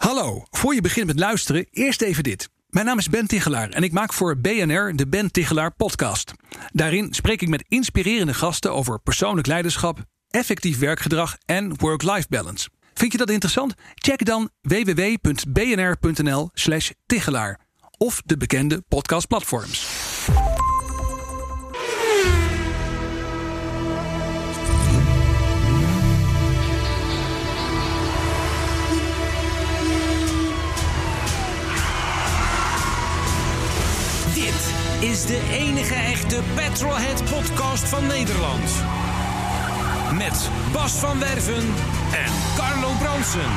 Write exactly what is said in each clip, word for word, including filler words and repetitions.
Hallo, voor je begint met luisteren, eerst even dit. Mijn naam is Ben Tichelaar en ik maak voor B N R de Ben Tichelaar podcast. Daarin spreek ik met inspirerende gasten over persoonlijk leiderschap, effectief werkgedrag en work-life balance. Vind je dat interessant? Check dan w w w punt b n r punt n l slash Tichelaar of de bekende podcastplatforms. Is de enige echte Petrolhead podcast van Nederland. Met Bas van Werven en Carlo Bronsen.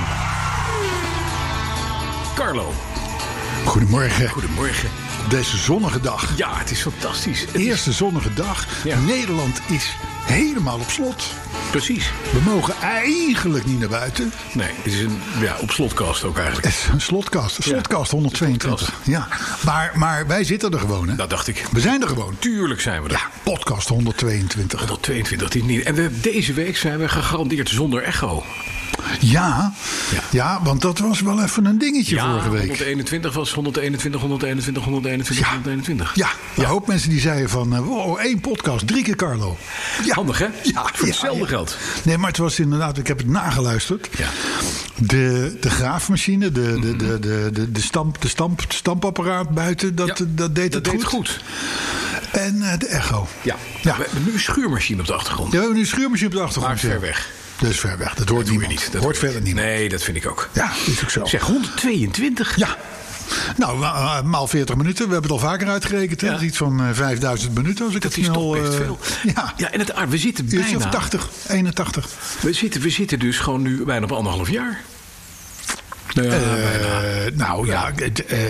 Carlo. Goedemorgen. Goedemorgen. Op deze zonnige dag. Ja, het is fantastisch. Het Eerste is... zonnige dag. Ja. Nederland is helemaal op slot. Precies. We mogen eigenlijk niet naar buiten. Nee, het is een ja, op slotkast ook eigenlijk. Het is een slotkast. Een slotkast Ja, honderdtweeëntwintig. slotkast. Ja. Maar, maar wij zitten er gewoon. Hè? Dat dacht ik. We zijn er gewoon. Tuurlijk zijn we er. Ja, podcast honderdtweeëntwintig. honderdtweeëntwintig, dit niet. En we, deze week zijn we gegarandeerd zonder echo. Ja, Ja. ja, want dat was wel even een dingetje Ja, vorige week. honderdeenentwintig was honderdeenentwintig, honderdeenentwintig, honderdeenentwintig, Ja. honderdeenentwintig. Ja, een hoop mensen die zeiden van, uh, wow, één podcast, drie keer Carlo. Ja. Handig, hè? Ja, Voor ja, hetzelfde ja. geld. Nee, maar het was inderdaad, ik heb het nageluisterd. Ja. De, de graafmachine, de, de, de, de, de, de, stamp, de stamp, stampapparaat buiten, dat, Ja, dat deed dat het deed goed. goed. En uh, de echo. Ja. Ja. We hebben nu een schuurmachine op de achtergrond. Ja, we hebben nu een schuurmachine op de Maar achtergrond. ver ja. weg. Dat is ver weg. Dat hoort Dat doe je niemand. niet. Dat hoort verder niemand. Nee, dat vind ik ook. Ja, is ook zo. Zeg, honderdtweeëntwintig? Ja. Nou, uh, maal veertig minuten. We hebben het al vaker uitgerekend. Hè? Ja. Dat is iets van uh, vijfduizend minuten. Als ik Dat het is snel, toch best uh, veel. Ja, Ja, en het aard, we zitten uurtje bijna... of tachtig, eenentachtig. We zitten, we zitten dus gewoon nu bijna op anderhalf jaar. Ja, bijna. Uh, nou ja, uh, uh,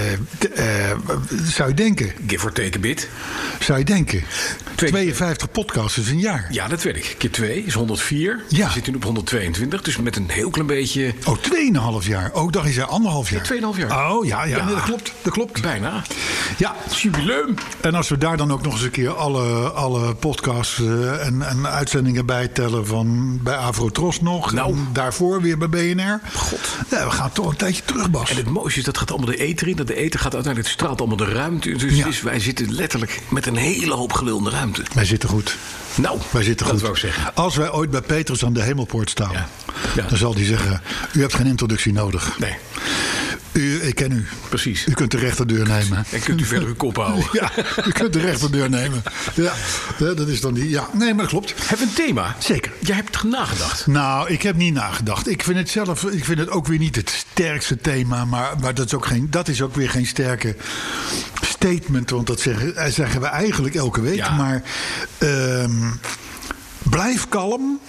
uh, uh, zou je denken. Give or take a bit. Zou je denken. Twee- tweeënvijftig podcasts is een jaar. Ja, dat weet ik. Keer twee is honderdvier. Ja. We zitten nu op honderdtweeëntwintig. Dus met een heel klein beetje... Oh, tweeënhalf jaar. Oh, dacht je zei anderhalf jaar. Ja, tweeënhalf jaar. Oh, ja, ja, Ja. Nee, dat klopt. Dat klopt. Bijna. Ja. Jubileum. En als we daar dan ook nog eens een keer alle, alle podcasts uh, en, en uitzendingen bij tellen van bij Avrotros nog. Nou. En daarvoor weer bij B N R. God. Ja, we gaan toch een tijdje terug, Bas. En het mooiste is, dat gaat allemaal de ether in. Dat de ether gaat uiteindelijk, het straalt allemaal de ruimte in. Dus Ja. het is, wij zitten letterlijk met een hele hoop gelul in de ruimte. Wij zitten goed. Nou, Wij zitten dat goed. wou ik zeggen. Als wij ooit bij Petrus aan de Hemelpoort staan, Ja. Ja. dan zal hij zeggen: u hebt geen introductie nodig. Nee, U, ik ken u. precies. U kunt de rechterdeur nemen. En kunt u verder uw kop houden. Ja, u kunt de rechterdeur nemen. Ja, dat is dan die. Ja, nee, maar dat klopt. Heb een thema? Zeker. Jij hebt er nagedacht. Nou, ik heb niet nagedacht. Ik vind het zelf, ik vind het ook weer niet het sterkste thema, maar, maar dat, is ook geen, dat is ook weer geen sterke statement, want dat zeggen, zeggen we eigenlijk elke week. Ja. Maar ehm, blijf kalm,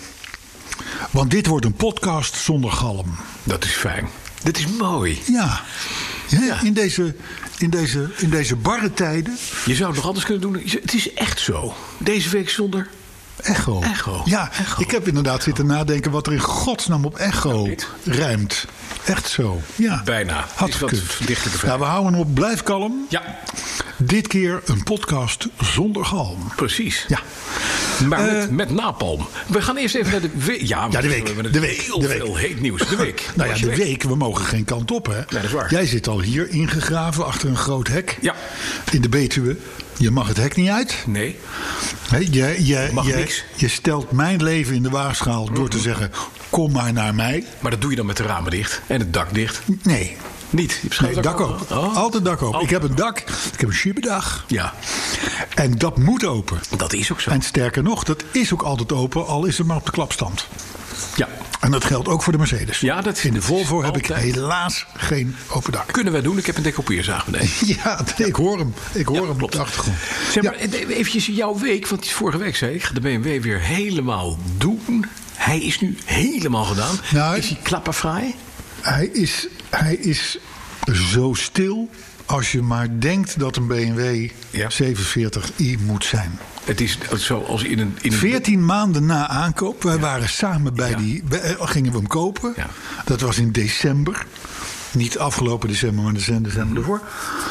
want dit wordt een podcast zonder galm. Dat is fijn. Dit is mooi. Ja, ja, Ja. In, deze, in, deze, in deze barre tijden. Je zou het nog anders kunnen doen. Het is echt zo. Deze week zonder... Echo. Echo. Ja, Echo. ik heb inderdaad zitten nadenken wat er in godsnaam op echo Niet. rijmt. Echt zo. Ja. Bijna. Had Het is wat gekund. dichtelijke vraag. Nou, we houden hem op. Blijf kalm. Ja, Dit keer een podcast zonder galm. precies. Ja. Maar Eh, met, met napalm. We gaan eerst even naar de week. Ja, Ja, de week. We hebben De week. heel De week. veel heet nieuws. De week. Nou ja, Was je de week, we mogen geen kant op, hè? dat is waar. Jij zit al hier ingegraven achter een groot hek. Ja. In de Betuwe. Je mag het hek niet uit. Nee. Hè, je, je, Mag je, niks. je stelt mijn leven in de waagschaal door te zeggen: kom maar naar mij. Maar dat doe je dan met de ramen dicht. En het dak dicht. Nee. Niet. Je hebt geen Nee, dak open. Oh. Altijd dak open. Oh. Ik heb een dak. Ik heb een schiebedag. Ja, En dat moet open. dat is ook zo. En sterker nog, dat is ook altijd open, al is het maar op de klapstand. Ja. En dat geldt ook voor de Mercedes. Ja, dat In de is Volvo heb ik altijd. helaas geen open dak. Kunnen wij doen. Ik heb een decoupeerzaag beneden. Ja, ik hoor hem. Ik hoor Ja, hem op klopt. de achtergrond. Zeg maar, Ja. eventjes jouw week. Want vorige week zei ik, ga de B M W weer helemaal doen. Hij is nu helemaal gedaan. Nou, is hij klappervrij? Hij is, hij is zo stil als je maar denkt dat een B M W Ja. zevenenveertig i moet zijn. Het is zoals in een... In een veertien maanden na aankoop. Wij waren samen bij Ja. die... wij- gingen we hem kopen. Ja. Dat was in december. Niet afgelopen december, maar december, december ervoor.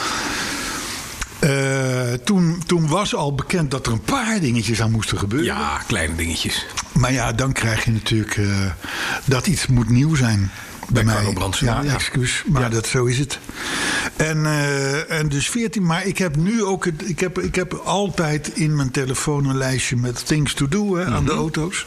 Uh, toen, toen was al bekend dat er een paar dingetjes aan moesten gebeuren. Ja, kleine dingetjes. Maar ja, dan krijg je natuurlijk uh, dat iets moet nieuw zijn. Bij mij. Carlo Brandsen. Ja, Ja. excuus, maar Ja. dat, zo is het. En, uh, en dus veertien, maar ik heb nu ook... Het, ik, heb, ik heb altijd in mijn telefoon een lijstje met things to do hè, aan Mm-hmm. de auto's.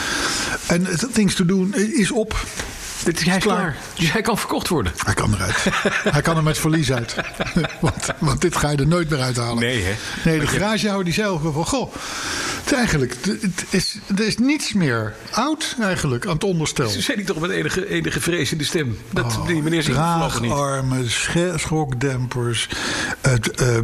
En het things to do is op. Dit is, hij is Klaar. klaar. Dus hij kan verkocht worden. Hij kan eruit. Hij kan er met verlies uit. want, want dit ga je er nooit meer uithalen. Nee, hè? Nee, de garagehouder die zei ook wel van... Goh, het is eigenlijk, het is, er is niets meer oud eigenlijk aan het onderstel. Ze zei hij toch met enige, enige vrees in de stem. Dat Oh, die meneer zich voorlopig niet. draagarmen, sche- schokdempers, het, uh,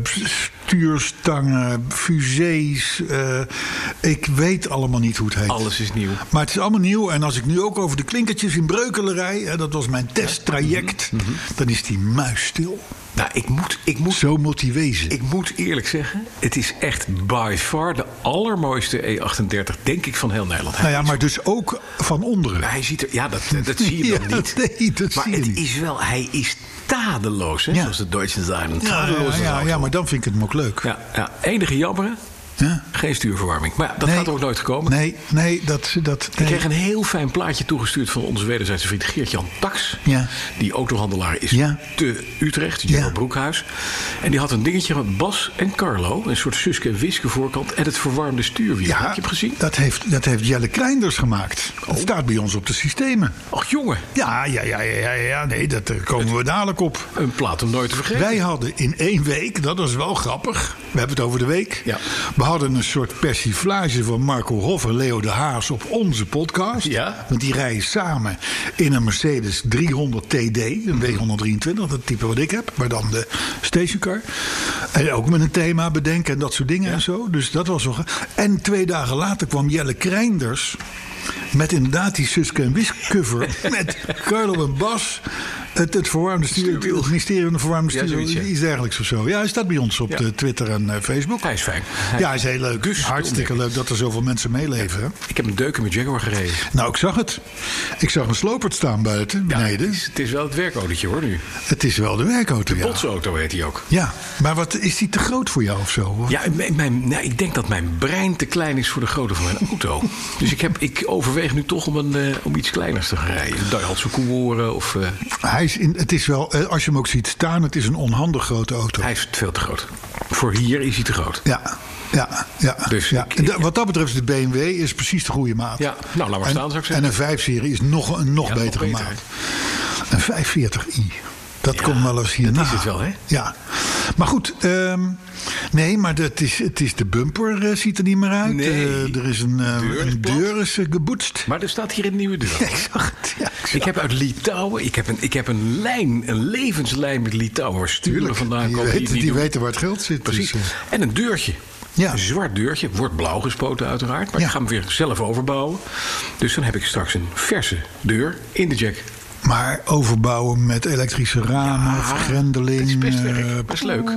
stuurstangen, fusées. Uh, ik weet allemaal niet hoe het heet. Alles is nieuw. Maar het is allemaal nieuw. En als ik nu ook over de klinkertjes in Breukelerij... Hè, dat was mijn testtraject... Mm-hmm. dan is die muis stil. Nou, ik moet, ik moet Zo moet die wezen. Ik moet eerlijk zeggen, het is echt by far de allermooiste E achtendertig, denk ik, van heel Nederland. Hij Nou ja, is- maar dus ook van onderen. Hij ziet er, ja, dat, dat zie je dan Ja, niet. nee, dat maar zie je het niet. is wel, hij is tadeloos, hè, Ja. zoals de Duitsers zeggen. Ja, Tadeloos ja, als ja, auto. ja, maar dan vind ik het hem ook leuk. Ja, ja, enige jammeren, Ja? geen stuurverwarming. Maar ja, dat Nee. gaat er ook nooit komen. Nee, nee, dat... dat Ik nee. kreeg een heel fijn plaatje toegestuurd van onze wederzijdse vriend Geert-Jan Tax. Ja. Die autohandelaar is Ja. te Utrecht, Jerry Ja. Broekhuis. En die had een dingetje van Bas en Carlo. Een soort Suske en Wiske voorkant. En het verwarmde stuurwiel. Heb je hem gezien? Dat heeft, dat heeft Jelle Kleinders gemaakt. Dat staat bij ons op de systemen. Och jongen, Ja, ja, ja, ja, ja, ja. Nee, dat, daar komen we dadelijk op. een plaat om nooit te vergeten. Wij hadden in één week, dat was wel grappig. We hebben het over de week. Ja. We hadden een soort persiflage van Marco Hoff en Leo de Haas op onze podcast. Ja. Want die rijden samen in een Mercedes driehonderd T D, een W honderddrieëntwintig, dat type wat ik heb, maar dan de stationcar. En ook met een thema bedenken en dat soort dingen en zo. Dus dat was wel. ge- En twee dagen later kwam Jelle Kleinders met inderdaad die Suske en Wisk cover met Carlo en Bas. Het, het verwarmde stuur, Stuurwiel. het ministerie van de verwarmde Ja, stuur, zoiets, ja. iets dergelijks of zo. Ja, hij staat bij ons op Ja. de Twitter en eh, Facebook. Hij is fijn. Hij- Ja, hij is heel leuk. Dus Hartstikke leuk dat er zoveel mensen meeleven. hè. Ik heb een deuk in mijn Jaguar gereden. Nou, ik zag het. Ik zag een slopert staan buiten, Ja, beneden. het, is, het is wel het werkautootje hoor nu. Het is wel de werkauto, De ja. botsauto heet hij ook. Ja, maar wat, is die te groot voor jou of zo? Of- Ja, mijn, mijn, nou, ik denk dat mijn brein te klein is voor de grootte van mijn auto. Dus ik, heb, ik overweeg nu toch om, een, eh, om iets kleiners te gaan rijden. Een Daihatsu Coolore of... eh, Hij is in, het is wel, eh, als je hem ook ziet staan, het is een onhandig grote auto. hij is veel te groot. Voor hier is hij te groot. Ja, ja, ja. Dus ja. ik- En da- ik- wat dat betreft is de B M W is precies de goede maat. Ja, nou, laat maar En- staan, zou ik En zeggen. een vijf-serie is nog een nog Ja, nog betere beter, maat. Een vijfhonderdveertig i. Dat Ja, komt wel eens hierna. dat is het wel, hè? Ja. Maar goed, ehm, nee, maar dat is, het is de bumper eh, ziet er niet meer uit. Nee. Eh, er is een, eh, Deur is een plat. deur is eh, geboetst. Maar er staat hier een nieuwe deur. Ja, ik zag het. Ja, ik zag Ik heb uit Litouwen, ik heb een, ik heb een lijn, een levenslijn met Litouwen waar sturen Tuurlijk. vandaan Die, komen. weten, niet die doen. weten waar het geld zit. Precies. Dus, eh, En een deurtje. Ja. Een zwart deurtje. Wordt blauw gespoten uiteraard. Maar Ja. ik ga hem weer zelf overbouwen. Dus dan heb ik straks een verse deur in de jack. maar overbouwen met elektrische ramen, Ja, vergrendeling. dat is best eh, werk. Best leuk.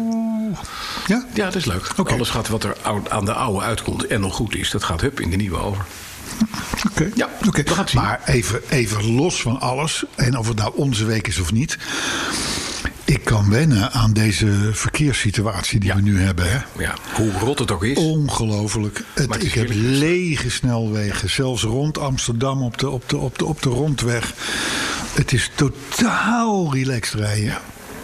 Ja? Ja, dat is leuk. Oké. Alles gaat wat er ou- aan de oude uitkomt en nog goed is. Dat gaat hup in de nieuwe over. Oké. Ja, Oké. we gaan het zien. Maar even, even los van alles, en of het nou onze week is of niet. Ik kan wennen aan deze verkeerssituatie die Ja. we nu hebben. Hè? Ja, hoe rot het ook is. Ongelooflijk. Het, Maar het is ik heb heerlijk rustig. lege snelwegen. Zelfs rond Amsterdam op de, op de, op de, op de rondweg. Het is totaal relaxed rijden.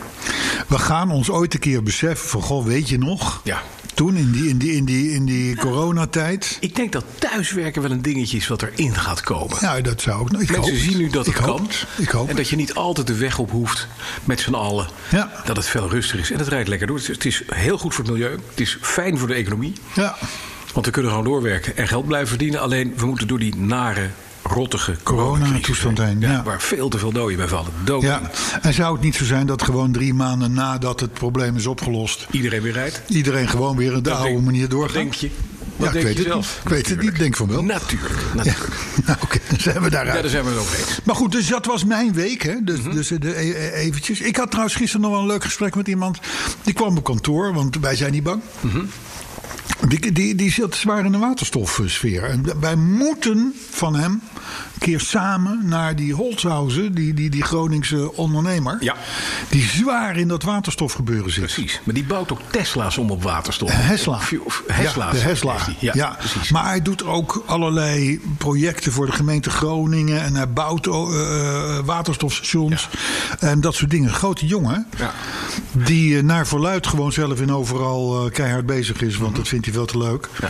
We gaan ons ooit een keer beseffen van... Goh, weet je nog? Ja. Toen in die, in die, in die, in die coronatijd. Ik denk dat thuiswerken wel een dingetje is wat erin gaat komen. Ja, dat zou ook... Ik Mensen hoop zien nu dat het ik hoop kan. het. Ik hoop En dat je niet altijd de weg op hoeft met z'n allen. Ja. Dat het veel rustiger is. En het rijdt lekker door. Het is, het is heel goed voor het milieu. Het is fijn voor de economie. Ja. Want we kunnen gewoon doorwerken en geld blijven verdienen. Alleen we moeten door die nare, rottige Coronatoestand heen, ja. Waar veel te veel doden bij vallen. Dood. Ja. En zou het niet zo zijn dat gewoon drie maanden nadat het probleem is opgelost... Iedereen weer rijdt. iedereen gewoon weer op de Dat oude denk- manier Wat doorgaat? denk je? Ja, Wat ik denk weet je het zelf? niet. Ik weet het niet. Ik denk van wel. Natuurlijk. Ja. natuurlijk. Nou, oké, dan zijn we daaruit. Ja, daar zijn we het over eens. Maar goed, dus dat was mijn week. Hè? Dus, Mhm. dus de, e- e- eventjes. Ik had trouwens gisteren nog wel een leuk gesprek met iemand. Die kwam op kantoor, want wij zijn niet bang. Mhm. Die, die, die zit zwaar in de waterstofsfeer. En wij moeten van hem een keer samen naar die Holzhausen, die, die, die Groningse ondernemer, Ja. die zwaar in dat waterstofgebeuren zit. Precies. Maar die bouwt ook Tesla's om op waterstof. Hesla. Hesla's. Ja, de Hesla. Ja, Ja, precies. Maar hij doet ook allerlei projecten voor de gemeente Groningen. En hij bouwt uh, waterstofstations. Ja. En dat soort dingen. Grote jongen. Ja. Die uh, naar verluidt gewoon zelf in overal uh, keihard bezig is. Want mm-hmm. dat vindt hij veel te leuk. Ja.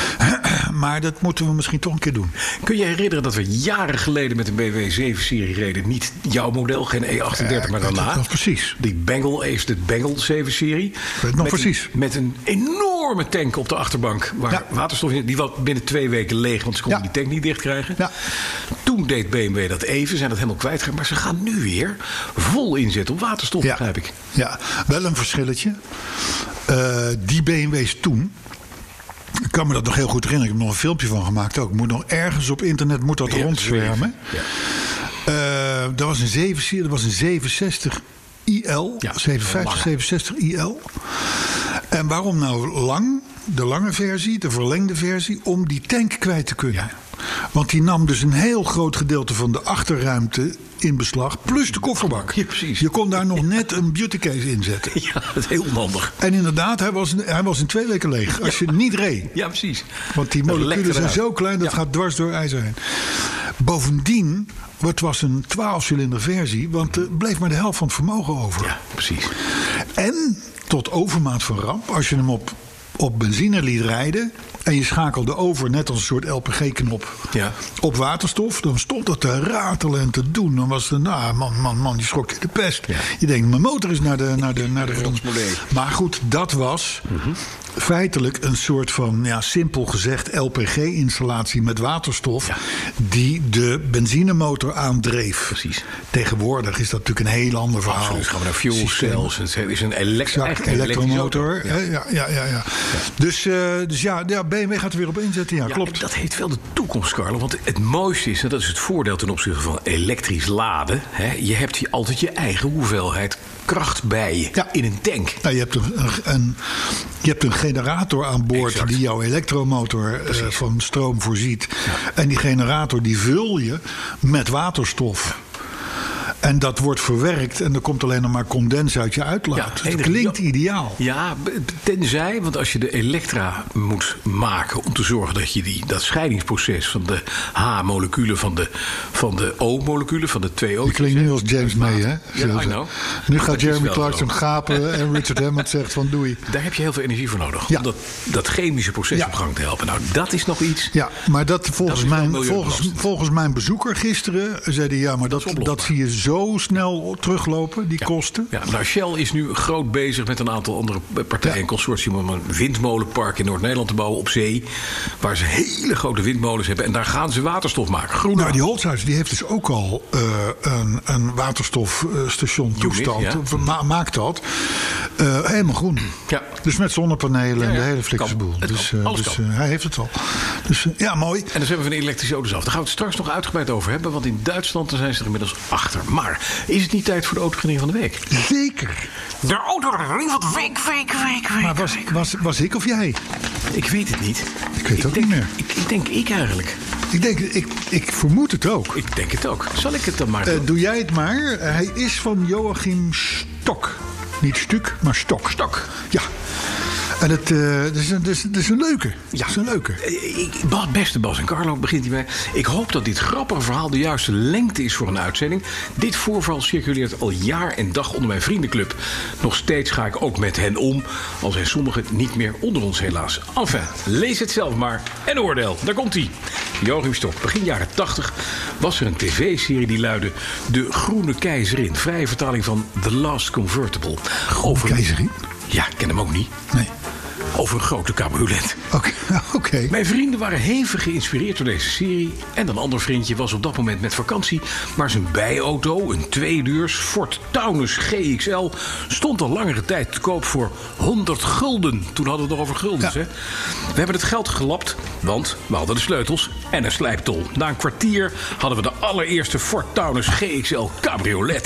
Maar dat moeten we misschien toch een keer doen. Kun je herinneren dat we jaren geleden met een B M W zeven serie reden? Niet jouw model, geen E achtendertig, ja, maar daarna. Dat precies. Die Bengal, eerst de Bengal zeven serie. Weet nog met precies. Een, met een enorme tank op de achterbank. Waar ja. waterstof in. Die was binnen twee weken leeg, want ze konden ja. die tank niet dicht krijgen. Ja. Toen deed B M W dat even, zijn dat helemaal kwijtgeraakt. Maar ze gaan nu weer vol inzetten op waterstof, ja. begrijp ik. Ja, wel een verschilletje. Uh, die B M W's toen. Ik kan me dat nog heel goed herinneren. Ik heb nog een filmpje van gemaakt ook. Moet nog ergens op internet moet dat ja, rondzwermen. Ja. Uh, dat was een zeven serie, dat was een zevenhonderdzestig I L. Ja, zevenhonderdvijftig, zevenhonderdzestig I L. En waarom nou lang? De lange versie, de verlengde versie, om die tank kwijt te kunnen. Ja. Want die nam dus een heel groot gedeelte van de achterruimte in beslag, plus de kofferbak. Ja, precies. Je kon daar nog net een beautycase in zetten. Ja, dat is heel handig. En inderdaad, hij was, hij was in twee weken leeg. Als je niet reed. Ja, precies. Want die moleculen zijn zo klein, dat ja. gaat dwars door ijzer heen. Bovendien, het was een twaalf-cilinder versie, want er bleef maar de helft van het vermogen over. Ja, precies. En tot overmaat van ramp, als je hem op, op benzine liet rijden en je schakelde over, net als een soort L P G-knop, ja. op waterstof, dan stond dat te ratelen en te doen. Dan was het, nou, man, man, man, die schrok je de pest. Ja. Je denkt, mijn motor is naar de, naar de, naar de grond. Maar goed, dat was mm-hmm. feitelijk een soort van, ja, simpel gezegd, L P G-installatie met waterstof, ja. die de benzinemotor aandreef. Precies. Tegenwoordig is dat natuurlijk een heel ander verhaal. Absoluut, gaan we naar fuel cells. Het is een elektro- exact, elektromotor. Ja. Ja, ja, ja, ja. Dus, uh, dus ja, ja, B M W gaat er weer op inzetten. Ja, ja, klopt. Dat heeft wel de toekomst, Carlo. Want het mooiste is, en dat is het voordeel ten opzichte van elektrisch laden. Hè, je hebt hier altijd je eigen hoeveelheid kracht bij je ja. in een tank. Nou, je, hebt een, een, je hebt een generator aan boord exact. Die jouw elektromotor uh, van stroom voorziet. Ja. En die generator die vul je met waterstof. En dat wordt verwerkt en er komt alleen nog maar condens uit je uitlaat. Ja, dus het klinkt ja, ideaal. Ja, tenzij, want als je de elektra moet maken om te zorgen dat je die, dat scheidingsproces van de H-moleculen van de, van de O-moleculen, van de twee O's. Je klinkt nu als James May, hè? Ja, I know. Nu gaat dat Jeremy Clarkson gapen en Richard Hammond zegt van doei. Daar heb je heel veel energie voor nodig. Ja. Om dat, dat chemische proces ja. op gang te helpen. Nou, dat is nog iets. Ja, maar dat volgens, dat mijn, volgens, volgens mijn bezoeker gisteren zei hij, ja, maar dat, dat, dat zie je zo zo snel teruglopen, die ja. kosten. Ja, nou, Shell is nu groot bezig met een aantal andere partijen en ja. consortium om een windmolenpark in Noord-Nederland te bouwen op zee. Waar ze hele grote windmolens hebben. En daar gaan ze waterstof maken. Groen. Nou, die Holzhausen die heeft dus ook al uh, een, een waterstofstation toestand. Ja. Ma- maakt dat. Uh, helemaal groen. Ja. Dus met zonnepanelen ja, ja. en de hele flikse boel. Dus, uh, dus uh, hij heeft het al. Dus uh, ja, mooi. En dan hebben we van de elektrische auto's af. Daar gaan we het straks nog uitgebreid over hebben. Want in Duitsland daar zijn ze er inmiddels achter. Maar is het niet tijd voor de autoherinnering van de week? Zeker. De autoherinnering van de week, week, week, week. Maar was, was, was ik of jij? Ik weet het niet. Ik weet het ook denk, niet meer. Ik, ik denk ik eigenlijk. Ik, denk, ik, ik vermoed het ook. Ik denk het ook. Zal ik het dan maar doen? Uh, doe jij het maar. Hij is van Joachim Stok. Niet Stuk, maar Stok. Stok. Ja. En het uh, dat is, een, dat is, dat is een leuke. Ja. Dat is een leuke. Ik, beste Bas en Carlo, begint hiermee. Ik hoop dat dit grappige verhaal de juiste lengte is voor een uitzending. Dit voorval circuleert al jaar en dag onder mijn vriendenclub. Nog steeds ga ik ook met hen om. Al zijn sommigen niet meer onder ons helaas. Enfin, lees het zelf maar en oordeel. Daar komt hij. Joachim Stok. Begin jaren tachtig was er een tv-serie die luidde De Groene Keizerin. Vrije vertaling van The Last Convertible. Groene Keizerin? Ja, ik ken hem ook niet. Nee. Over een grote cabriolet. Oké. Okay, okay. Mijn vrienden waren hevig geïnspireerd door deze serie. En een ander vriendje was op dat moment met vakantie. Maar zijn bijauto, een tweedeurs Ford Taunus G X L... stond al langere tijd te koop voor honderd gulden. Toen hadden we het nog over guldens, ja. hè? We hebben het geld gelapt, want we hadden de sleutels en een slijptol. Na een kwartier hadden we de allereerste Ford Taunus G X L cabriolet.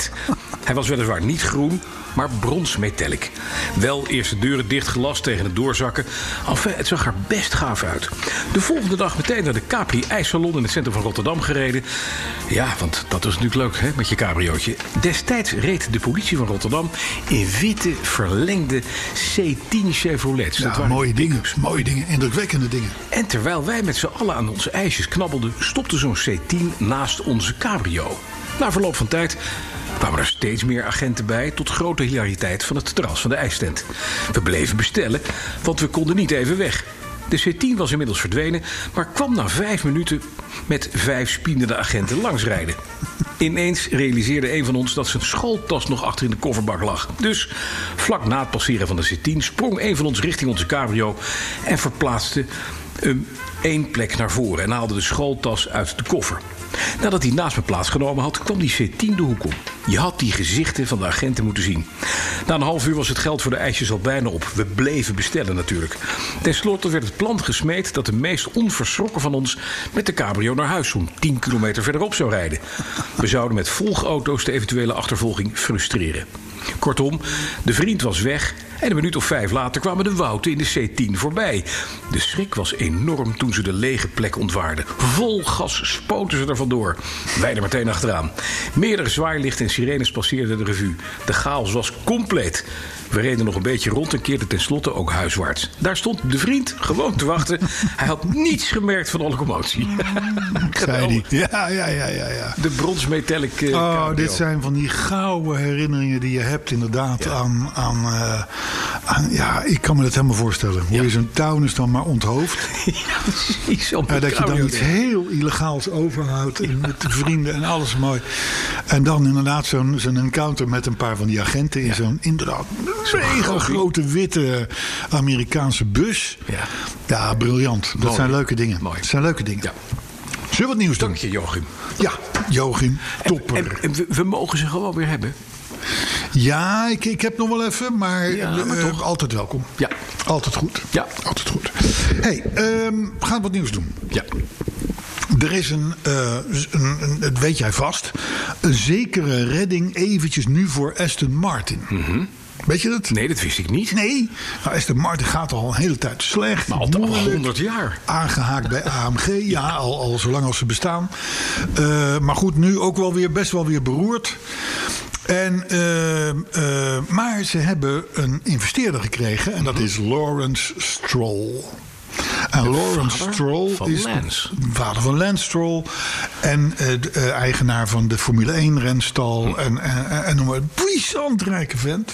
Hij was weliswaar niet groen, maar bronsmetallic. Wel eerst de deuren dichtgelast tegen het doorzakken. Enfin, het zag er best gaaf uit. De volgende dag meteen naar de Capri IJssalon in het centrum van Rotterdam gereden. Ja, want dat was natuurlijk leuk, hè, met je cabriootje. Destijds reed de politie van Rotterdam in witte, verlengde C tien Chevrolets. Ja, dat waren mooie dingen, mooie dingen, indrukwekkende dingen. En terwijl wij met z'n allen aan onze ijsjes knabbelden, stopte zo'n C tien naast onze cabrio. Na verloop van tijd kwamen er steeds meer agenten bij, tot grote hilariteit van het terras van de ijstent. We bleven bestellen, want we konden niet even weg. De C tien was inmiddels verdwenen, maar kwam na vijf minuten met vijf spiedende agenten langsrijden. Ineens realiseerde een van ons dat zijn schooltas nog achter in de kofferbak lag. Dus vlak na het passeren van de C tien sprong een van ons richting onze cabrio en verplaatste hem één plek naar voren en haalde de schooltas uit de koffer. Nadat hij naast me plaatsgenomen had, kwam die C tien de hoek om. Je had die gezichten van de agenten moeten zien. Na een half uur was het geld voor de ijsjes al bijna op. We bleven bestellen natuurlijk. Ten slotte werd het plan gesmeed dat de meest onverschrokken van ons met de cabrio naar huis zo'n tien kilometer verderop zou rijden. We zouden met volgauto's de eventuele achtervolging frustreren. Kortom, de vriend was weg en een minuut of vijf later kwamen de Wouten in de C tien voorbij. De schrik was enorm toen ze de lege plek ontwaarden. Vol gas spoten ze er vandoor. Wij er meteen achteraan. Meerdere zwaailichten en sirenes passeerden de revue. De chaos was compleet. We reden nog een beetje rond en keerden tenslotte ook huiswaarts. Daar stond de vriend gewoon te wachten. Hij had niets gemerkt van alle commotie. Zei die. Ja, ja, ja, ja, ja. De bronsmetallic. Uh, oh, cabrio. dit zijn van die gouden herinneringen die je hebt inderdaad Ja. aan, aan, uh, aan... Ja, ik kan me dat helemaal voorstellen. Hoe Ja. je zo'n tuin dan maar onthoofd. Ja, precies. Op Ja, de dat je dan cabrio. iets heel illegaals overhoudt. En met de vrienden en alles mooi. En dan inderdaad zo'n zo'n encounter met een paar van die agenten. In Ja. zo'n inderdaad mega groot, grote witte Amerikaanse bus. Ja. Ja, briljant. Dat Mooi. zijn leuke dingen. Mooi. Dat zijn leuke dingen. Ja. Zullen we wat nieuws doen? Dank je, Joachim. Ja, Joachim, topper. En, en we, we mogen ze gewoon weer hebben. Ja, ik, ik heb nog wel even, maar, Ja, maar eh, toch. altijd welkom. Ja. Altijd goed. Ja. Altijd goed. Hey, ehm, we gaan wat nieuws doen. Ja. Er is een, uh, een, een, dat weet jij vast, een zekere redding eventjes nu voor Aston Martin. Mm-hmm. Weet je dat? Nee, dat wist ik niet. Nee, nou, Aston Martin gaat al een hele tijd slecht. Maar al al moeilijk. honderd jaar. Aangehaakt bij A M G, ja, al, al zolang als ze bestaan. Uh, maar goed, nu ook wel weer best wel weer beroerd. En, uh, uh, maar ze hebben een investeerder gekregen en dat is Lawrence Stroll. En De Lawrence vader Stroll van is Lance. de vader van Lance Stroll. En uh, de, uh, eigenaar van de Formule één renstal. Hm. En, en, en noem maar een puissant rijke vent.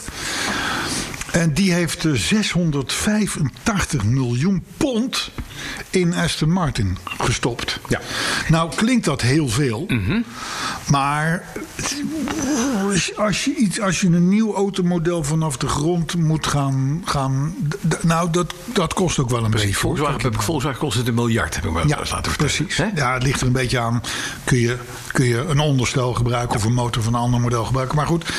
En die heeft uh, zeshonderdvijfentachtig miljoen pond in Aston Martin gestopt. Ja. Nou klinkt dat heel veel. Mm-hmm. Maar als je, iets, als je een nieuw automodel vanaf de grond moet gaan... gaan d- nou, dat, dat kost ook wel een Precies. beetje. Volkswagen, heb ik Volkswagen kost het een miljard, heb ik me Ja, eens laten vertellen. precies. Hè? Ja, het ligt er een beetje aan. Kun je, kun je een onderstel gebruiken of een motor van een ander model gebruiken. Maar goed,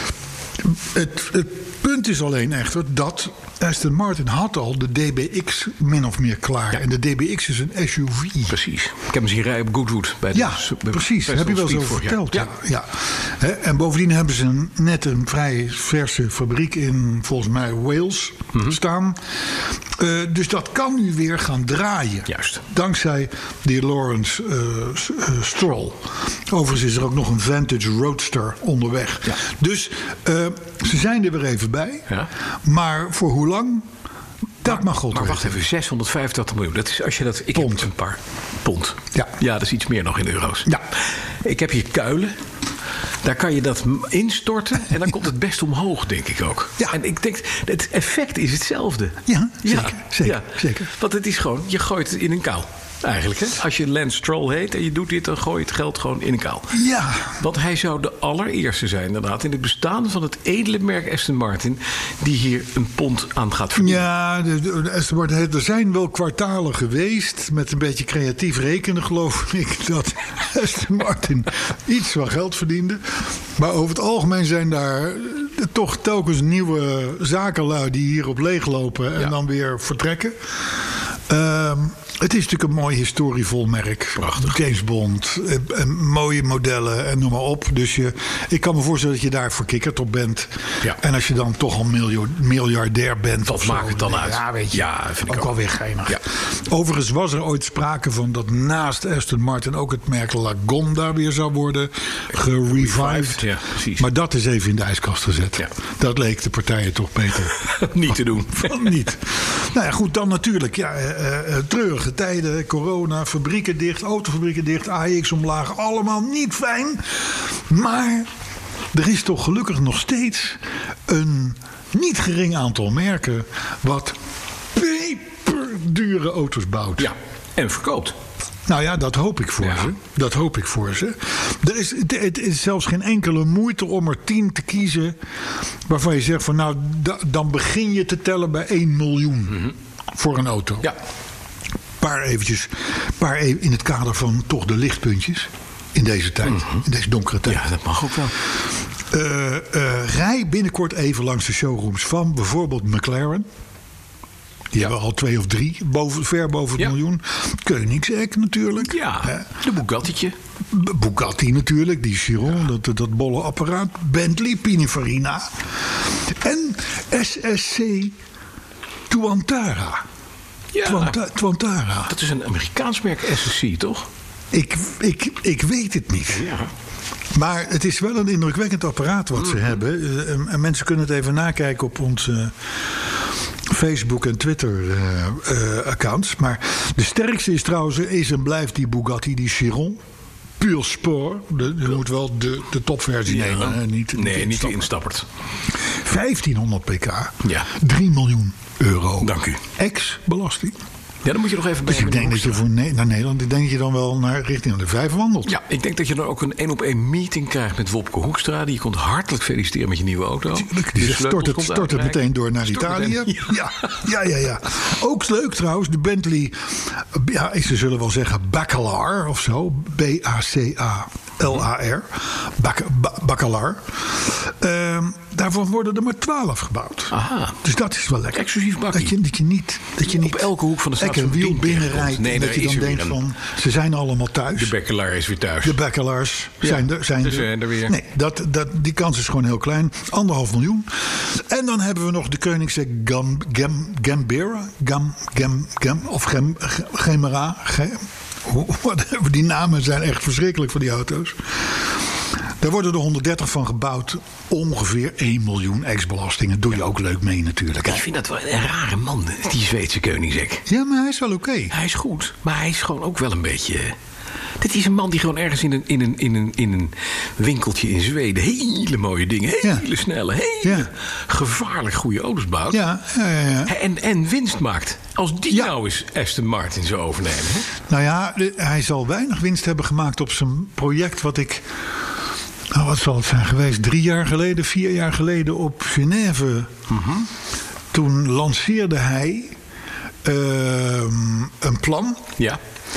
het, het punt is alleen echter dat Aston Martin had al de D B X min of meer klaar. Ja. En de D B X is een S U V. Precies. Ik heb hem zien rijden op Goodwood. Bij de, Ja, bij precies. Daar heb je wel eens over verteld. Ja. Ja. Ja. Hè, en bovendien hebben ze een, net een vrij verse fabriek in, volgens mij, Wales mm-hmm. staan. Uh, dus dat kan nu weer gaan draaien. Juist. Dankzij die Lawrence uh, uh, Stroll. Overigens is er ook nog een Vantage Roadster onderweg. Ja. Dus uh, ze zijn er weer even bij. Ja. Maar voor hoe lang? Dat maar, mag God Maar weten. wacht even, zeshonderdvijfentachtig miljoen. Dat is als je dat. Ik Pond. heb een paar pond. Ja. Ja, dat is iets meer nog in euro's. Ja. Ik heb hier kuilen. Daar kan je dat instorten en dan komt het best omhoog, denk ik ook. Ja. En ik denk, het effect is hetzelfde. Ja, zeker, zeker, zeker. Want het is gewoon, je gooit het in een kuil. Eigenlijk, hè? Als je Lance Stroll heet en je doet dit, dan gooi je het geld gewoon in een kuil. Ja. Want hij zou de allereerste zijn, inderdaad, in het bestaan van het edele merk Aston Martin, die hier een pond aan gaat verdienen. Ja, de, de, de Aston Martin, er zijn wel kwartalen geweest, met een beetje creatief rekenen geloof ik, dat Aston Martin iets van geld verdiende. Maar over het algemeen zijn daar toch telkens nieuwe zakenlui die hierop leeglopen en Ja. dan weer vertrekken. Um, Het is natuurlijk een mooi historievol merk. Prachtig. James Bond, eh, eh, mooie modellen en noem maar op. Dus je, ik kan me voorstellen dat je daar verkikkerd op bent. Ja. En als je dan toch al miljo- miljardair bent. Wat of zo, maakt het dan uit? Ja, weet je. Ja, vind ik ook ook. wel weer geinig. Ja. Overigens was er ooit sprake van dat naast Aston Martin ook het merk Lagonda weer zou worden gerevived. Ja, precies. Maar dat is even in de ijskast gezet. Ja. Dat leek de partijen toch beter. Niet te doen. Van niet. Nou ja, goed, dan natuurlijk. Ja, uh, uh, treurige tijden, corona, fabrieken dicht, autofabrieken dicht, A E X omlaag. Allemaal niet fijn. Maar er is toch gelukkig nog steeds een niet gering aantal merken wat peperdure auto's bouwt. Ja, en verkoopt. Nou ja, dat hoop ik voor Ja. ze. Dat hoop ik voor ze. Er is, het, het is zelfs geen enkele moeite om er tien te kiezen waarvan je zegt van nou, da, dan begin je te tellen bij één miljoen mm-hmm. voor een auto. Ja. Paar eventjes, paar even in het kader van toch de lichtpuntjes in deze tijd, mm-hmm. in deze donkere tijd. Ja, dat mag ook wel. Uh, uh, rij binnenkort even langs de showrooms van bijvoorbeeld McLaren. Die ja. hebben al twee of drie, boven, ver boven het ja. miljoen. Koenigsegg natuurlijk. Ja, ja. de Bugatti'tje. Bugatti natuurlijk, die Chiron, ja. dat, dat bolle apparaat. Bentley, Pininfarina. En S S C Tuantara. Ja, Tuanta, Tuantara. Dat is een Amerikaans merk, S S C, toch? Ik, ik, ik weet het niet. Ja. Maar het is wel een indrukwekkend apparaat wat ze mm. hebben. Uh, en mensen kunnen het even nakijken op onze Facebook en Twitter uh, uh, accounts. Maar de sterkste is trouwens is en blijft die Bugatti, die Chiron. Pure Sport. De, je moet wel de, de topversie ja. nemen. Hè? Niet, nee, niet niet de instappert. vijftienhonderd pk. Ja. drie miljoen euro. Dank u. Ex-belasting. Ja, dan moet je nog even bij. Dus ik denk dat je voor ne- naar Nederland, ik denk dat je dan wel naar richting de vijf wandelt. Ja, ik denk dat je dan ook een één op één meeting krijgt met Wopke Hoekstra. Die je komt hartelijk feliciteren met je nieuwe auto. Tuurlijk, die stort het, stort het meteen door naar stort Italië. Ja. Ja, ja, ja, ja. Ook leuk trouwens, de Bentley, ja, ze zullen wel zeggen Bacalar of zo. B A C A L A R. Bac- ba- Bacalar. Um, daarvan worden er maar twaalf gebouwd. Aha. Dus dat is wel lekker. Exclusief bakkie. Dat je, dat je niet, dat je niet op elke hoek van de stad een wiel binnenrijdt. Nee, en dat je dan denkt een... van, ze zijn allemaal thuis. De Bacalar is weer thuis. De Bacalars ja, zijn er. Zijn ze er. zijn er weer. Nee, dat, dat, die kans is gewoon heel klein. Anderhalf miljoen. En dan hebben we nog de Koenigsegg Gam, Gam, Gambera. Gam, Gam, Gam, of Gem, Gemera. Gem, whatever, die namen zijn echt verschrikkelijk voor die auto's. Daar worden er honderddertig van gebouwd. Ongeveer één miljoen ex-belastingen. Doe je ook leuk mee natuurlijk. Ik vind dat wel een rare man, die Zweedse Koenigsegg. Ja, maar hij is wel oké. Okay. Hij is goed, maar hij is gewoon ook wel een beetje... Dit is een man die gewoon ergens in een, in een, in een, in een winkeltje in Zweden... hele mooie dingen, hele ja. snelle, hele ja. gevaarlijk goede auto's bouwt. Ja, ja, ja, ja. En, en winst maakt. Als die ja. nou eens Aston Martin zou overnemen. Hè? Nou ja, hij zal weinig winst hebben gemaakt op zijn project... wat ik... Nou, wat zal het zijn geweest? Drie jaar geleden, vier jaar geleden op Genève. Mm-hmm. Toen lanceerde hij uh, een plan... Ja.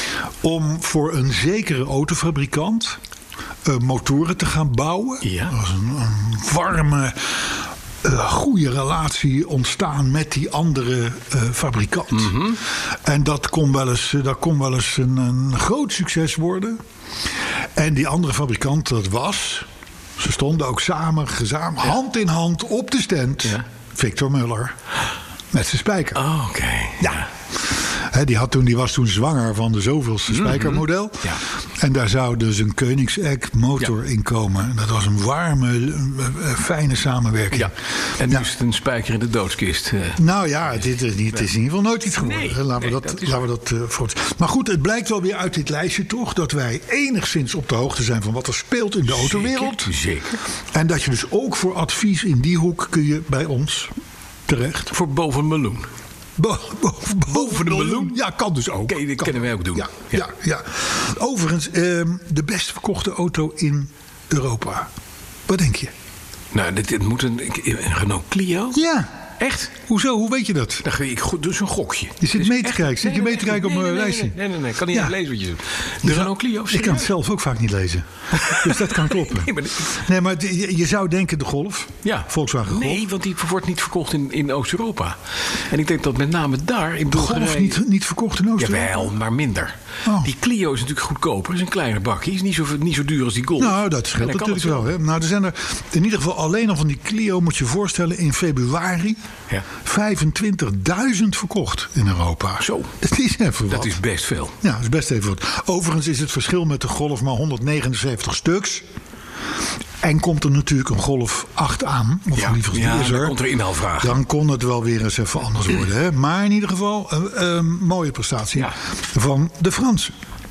om voor een zekere autofabrikant uh, motoren te gaan bouwen. Ja. Er was een, een warme, uh, goede relatie ontstaan met die andere uh, fabrikant. Mm-hmm. En dat kon wel eens, dat kon wel eens een, een groot succes worden. En die andere fabrikant, dat was... Ze stonden ook samen, gezamenlijk, ja. hand in hand op de stand. Ja. Victor Muller. Met zijn spijker. Oh, oké. Okay. Ja. He, die, had toen, die was toen zwanger van de zoveelste spijkermodel. Ja. En daar zou dus een Koenigsegg motor ja. in komen. Dat was een warme, fijne samenwerking. Ja. En nu ja. is het een spijker in de doodskist. Uh, nou ja, dit is, dit is in ieder geval nooit iets geworden. Nee, laten we nee, dat, dat, laten we dat uh, voor... Maar goed, het blijkt wel weer uit dit lijstje toch... dat wij enigszins op de hoogte zijn van wat er speelt in de autowereld. Zeker, zeker. En dat je dus ook voor advies in die hoek kun je bij ons terecht. Voor boven een meloen. Bo- bo- boven, boven de meloen? Ja, kan dus ook. Okay, dat kan. kunnen wij ook doen. Ja, ja. ja, ja. Overigens, eh, de best verkochte auto in Europa. Wat denk je? Nou, dit, dit moet een, een Renault Clio. Ja, Echt? Hoezo? Hoe weet je dat? Dan ga ik goed, dus een gokje. Je zit Dus mee te echt- kijken. Zit je nee, mee te nee, kijken op nee, mijn nee, lijstje? Nee, nee, nee. Ik kan niet Ja. even lezen wat je doet. Je De zou- Renault Clio, Ik kan het serieus? zelf ook vaak niet lezen. Dus dat kan kloppen. Nee, maar, Nee, maar je, je zou denken de Golf. ja. Volkswagen Golf. Nee, want die wordt niet verkocht in, in Oost-Europa. En ik denk dat met name daar in De Bulgarije... Golf niet, niet verkocht in Oostenrijk. Jawel, maar minder. Oh. Die Clio is natuurlijk goedkoper. Is een kleine bakje. Is niet zo, niet zo duur als die Golf. Nou, dat En scheelt dan kan natuurlijk het wel. Hè? Nou, er zijn er in ieder geval alleen al van die Clio, moet je je voorstellen, in februari Ja. vijfentwintigduizend verkocht in Europa. Zo. Dat is even wat. Dat is best veel. Ja, dat is best even wat. Overigens is het verschil met de Golf maar honderdnegenenzeventig stuks. En komt er natuurlijk een Golf acht aan, of Ja, liever die ja is dan er, komt er inhaalvragen. dan kon het wel weer eens even anders worden. Hè? Maar in ieder geval een, een mooie prestatie Ja. van de Fransen.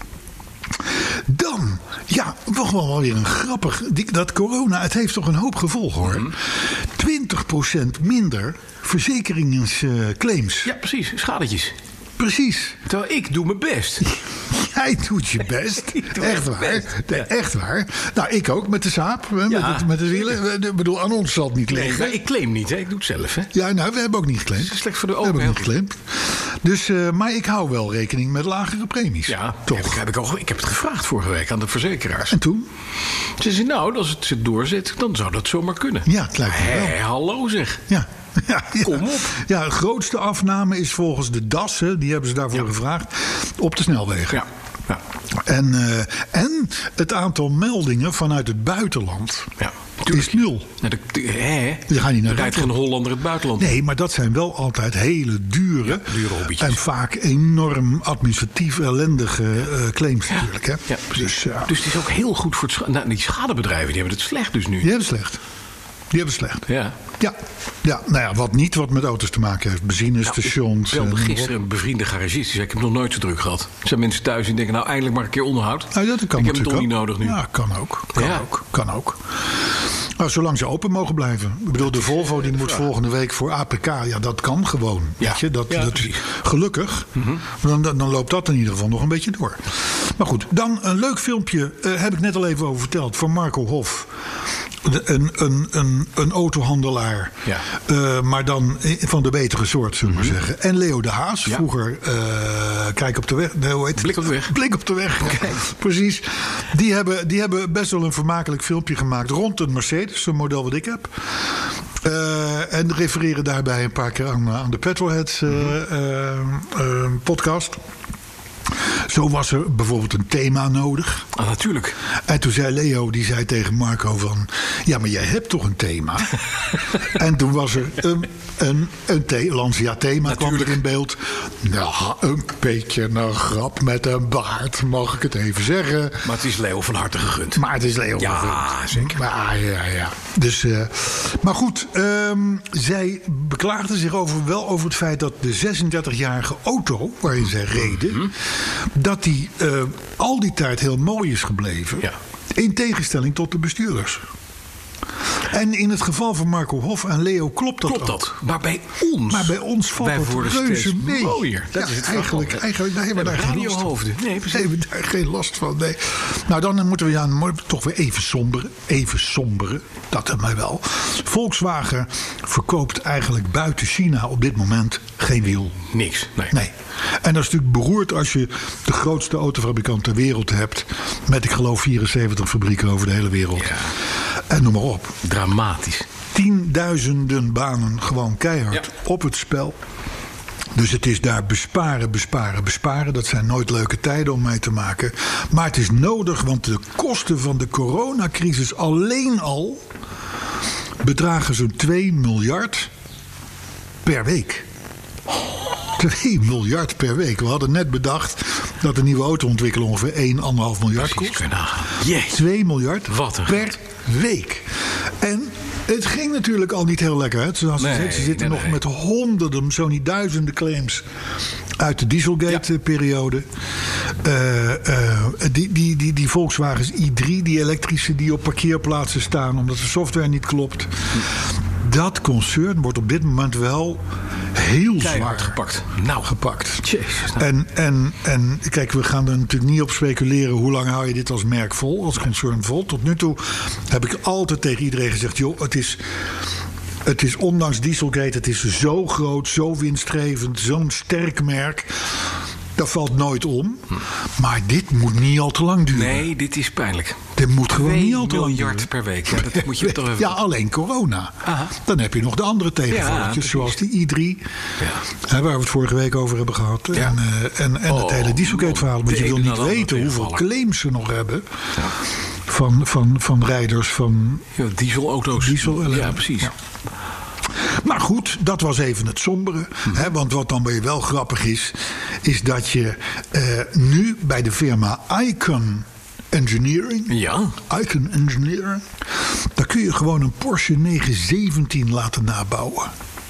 Dan, ja, nog wel weer een grappig. die- Dat corona, het heeft toch een hoop gevolgen hoor. Mhm. twintig procent minder verzekeringsclaims. Ja, precies. Schadetjes. Precies. Terwijl ik doe mijn best. Jij doet je best. Ik doe Echt mijn waar. best. Nee, echt waar. Nou, ik ook met de Saab. hè, Met, Ja, het, met de wielen. Ik bedoel, aan ons zal het niet Nee, liggen. maar ik claim niet, hè. Ik doe het zelf, hè. Ja, nou, we hebben ook niet geclaimd. Dat is slecht voor de We hebben ook niet overheid. geclaimd. Dus, eh, maar ik hou wel rekening met lagere premies. Ja, toch? Heb ik, heb ik, al, ik heb het gevraagd vorige week aan de verzekeraars. En toen? Ze zei, nou, als het zich doorzet, dan zou dat zomaar kunnen. Ja, het lijkt me wel. Hé, hallo zeg. Ja. Ja, ja. Kom op. Ja, de grootste afname is volgens de D A S, hè, die hebben ze daarvoor Ja. gevraagd, op de snelwegen. Ja, ja, En, eh, en het aantal meldingen vanuit het buitenland ja. is nul. Nou, de, de, hè? Die gaan niet naar Er rijdt geen Hollander het buitenland. Nee, maar dat zijn wel altijd hele dure, Ja, dure hobbytjes. en vaak enorm administratief ellendige eh, claims natuurlijk. Hè? Ja, precies. Dus ja, Dus het is ook heel goed voor het scha- nou, die schadebedrijven. Die hebben het slecht dus nu. die hebben slecht. Die hebben slecht. Ja. Ja. Ja, nou ja, wat niet wat met auto's te maken heeft. Benzinestations. Ik belde en- gisteren een bevriende garagist. Die zei, ik heb nog nooit zo druk gehad. Er zijn mensen thuis die denken, nou eindelijk maar een keer onderhoud. Nou, ja, dat kan ik heb het natuurlijk toch niet ook. nodig nu. Ja, kan ook. Kan Ja. ook. Kan ook. Nou, zolang ze open mogen blijven. Ik bedoel, de Volvo die moet volgende week voor A P K. Ja, dat kan gewoon. Ja. Weet je? Dat, Ja, dat, precies. gelukkig. dan, dan, dan loopt dat in ieder geval nog een beetje door. Maar goed, dan een leuk filmpje. Uh, heb ik net al even over verteld. Van Marco Hof. De, een, een, een, een autohandelaar. Ja. Uh, maar dan van de betere soort, zullen we maar zeggen. En Leo de Haas. Ja. Vroeger uh, Kijk op de weg. Nee, hoe heet het? Blik op de weg. Blik op de weg. Kijk. Precies. Die hebben, die hebben best wel een vermakelijk filmpje gemaakt rond een Mercedes, een model wat ik heb. Uh, en refereren daarbij een paar keer aan, aan de Petrolheads uh, uh, uh, podcast. Zo was er bijvoorbeeld een thema nodig. Ah, natuurlijk. En toen zei Leo, die zei tegen Marco van... ja, maar jij hebt toch een thema? En toen was er een, een, een the- Lancia thema kwam er in beeld. Nou, een beetje een grap met een baard, mag ik het even zeggen. Maar het is Leo van harte gegund. Maar het is Leo Ja, gegund. zeker. Maar, ja, ja. Dus, uh, maar goed, um, zij beklaagde zich over, wel over het feit dat de zesendertigjarige auto waarin zij reden... Mm-hmm. dat die uh, al die tijd heel mooi is gebleven. Ja. In tegenstelling tot de bestuurders. En in het geval van Marco Hof en Leo klopt dat Klopt ook. dat. Maar bij ons... Maar bij ons valt wij het worden reuze steeds mee. mooier. Dat Ja, is het eigenlijk, verhaal. eigenlijk daar hebben we Ja, daar geen last van. radiohoofden. Nee, precies. hebben we daar geen last van. Nee. Nou, dan moeten we ja, toch weer even somberen. Even somberen. Dat hebben wij wel. Volkswagen verkoopt eigenlijk buiten China op dit moment geen wiel. Niks. Nee. Nee. En dat is natuurlijk beroerd als je de grootste autofabrikant ter wereld hebt. Met, ik geloof, vierenzeventig fabrieken over de hele wereld. Ja. En noem maar op. Dramatisch. Tienduizenden banen gewoon keihard Ja. op het spel. Dus het is daar besparen, besparen, besparen. Dat zijn nooit leuke tijden om mee te maken. Maar het is nodig, want de kosten van de coronacrisis alleen al bedragen zo'n twee miljard per week. twee miljard per week. We hadden net bedacht dat een nieuwe auto ontwikkelen ongeveer één komma vijf miljard Precies, kost. kun je nagaan. Jezus. twee miljard Wat een per week. En het ging natuurlijk al niet heel lekker uit. Zoals Nee, gezegd, ze zitten nee, nog nee. met honderden, zo niet duizenden claims uit de Dieselgate-periode. Uh, uh, die, die, die, die Volkswagens i drie, die elektrische die op parkeerplaatsen staan omdat de software niet klopt. Dat concern wordt op dit moment wel heel Keihard zwaar gepakt. Nou, gepakt. Jezus. Nou. En, en, en kijk, we gaan er natuurlijk niet op speculeren hoe lang hou je dit als merk vol, als concern vol. Tot nu toe heb ik altijd tegen iedereen gezegd, joh, het is Het is ondanks Dieselgate, het is zo groot, zo winstgevend, zo'n sterk merk. Dat valt nooit om. Maar dit moet niet al te lang duren. Nee, dit is pijnlijk. Dit moet gewoon niet al te lang miljard duren. per week. Ja, dat moet je toch even... Ja, alleen corona. Aha. Dan heb je nog de andere Ja, tegenvalletjes, precies. zoals die i drie. Ja. Hè, waar we het vorige week over hebben gehad. Ja. En, uh, en, en Oh, het hele Dieselgate-verhaal. Want de je wil ene niet na de andere weten hoeveel tegenvaller. claims ze nog hebben. Van, van, van rijders van Ja, dieselauto's. diesel. Ja, precies. Ja. Maar goed, dat was even het sombere. Hm. Hè, want wat dan weer wel grappig is, is dat je uh, nu bij de firma Icon Engineering. Ja. Icon Engineering. Daar kun je gewoon een Porsche negen zeventien laten nabouwen.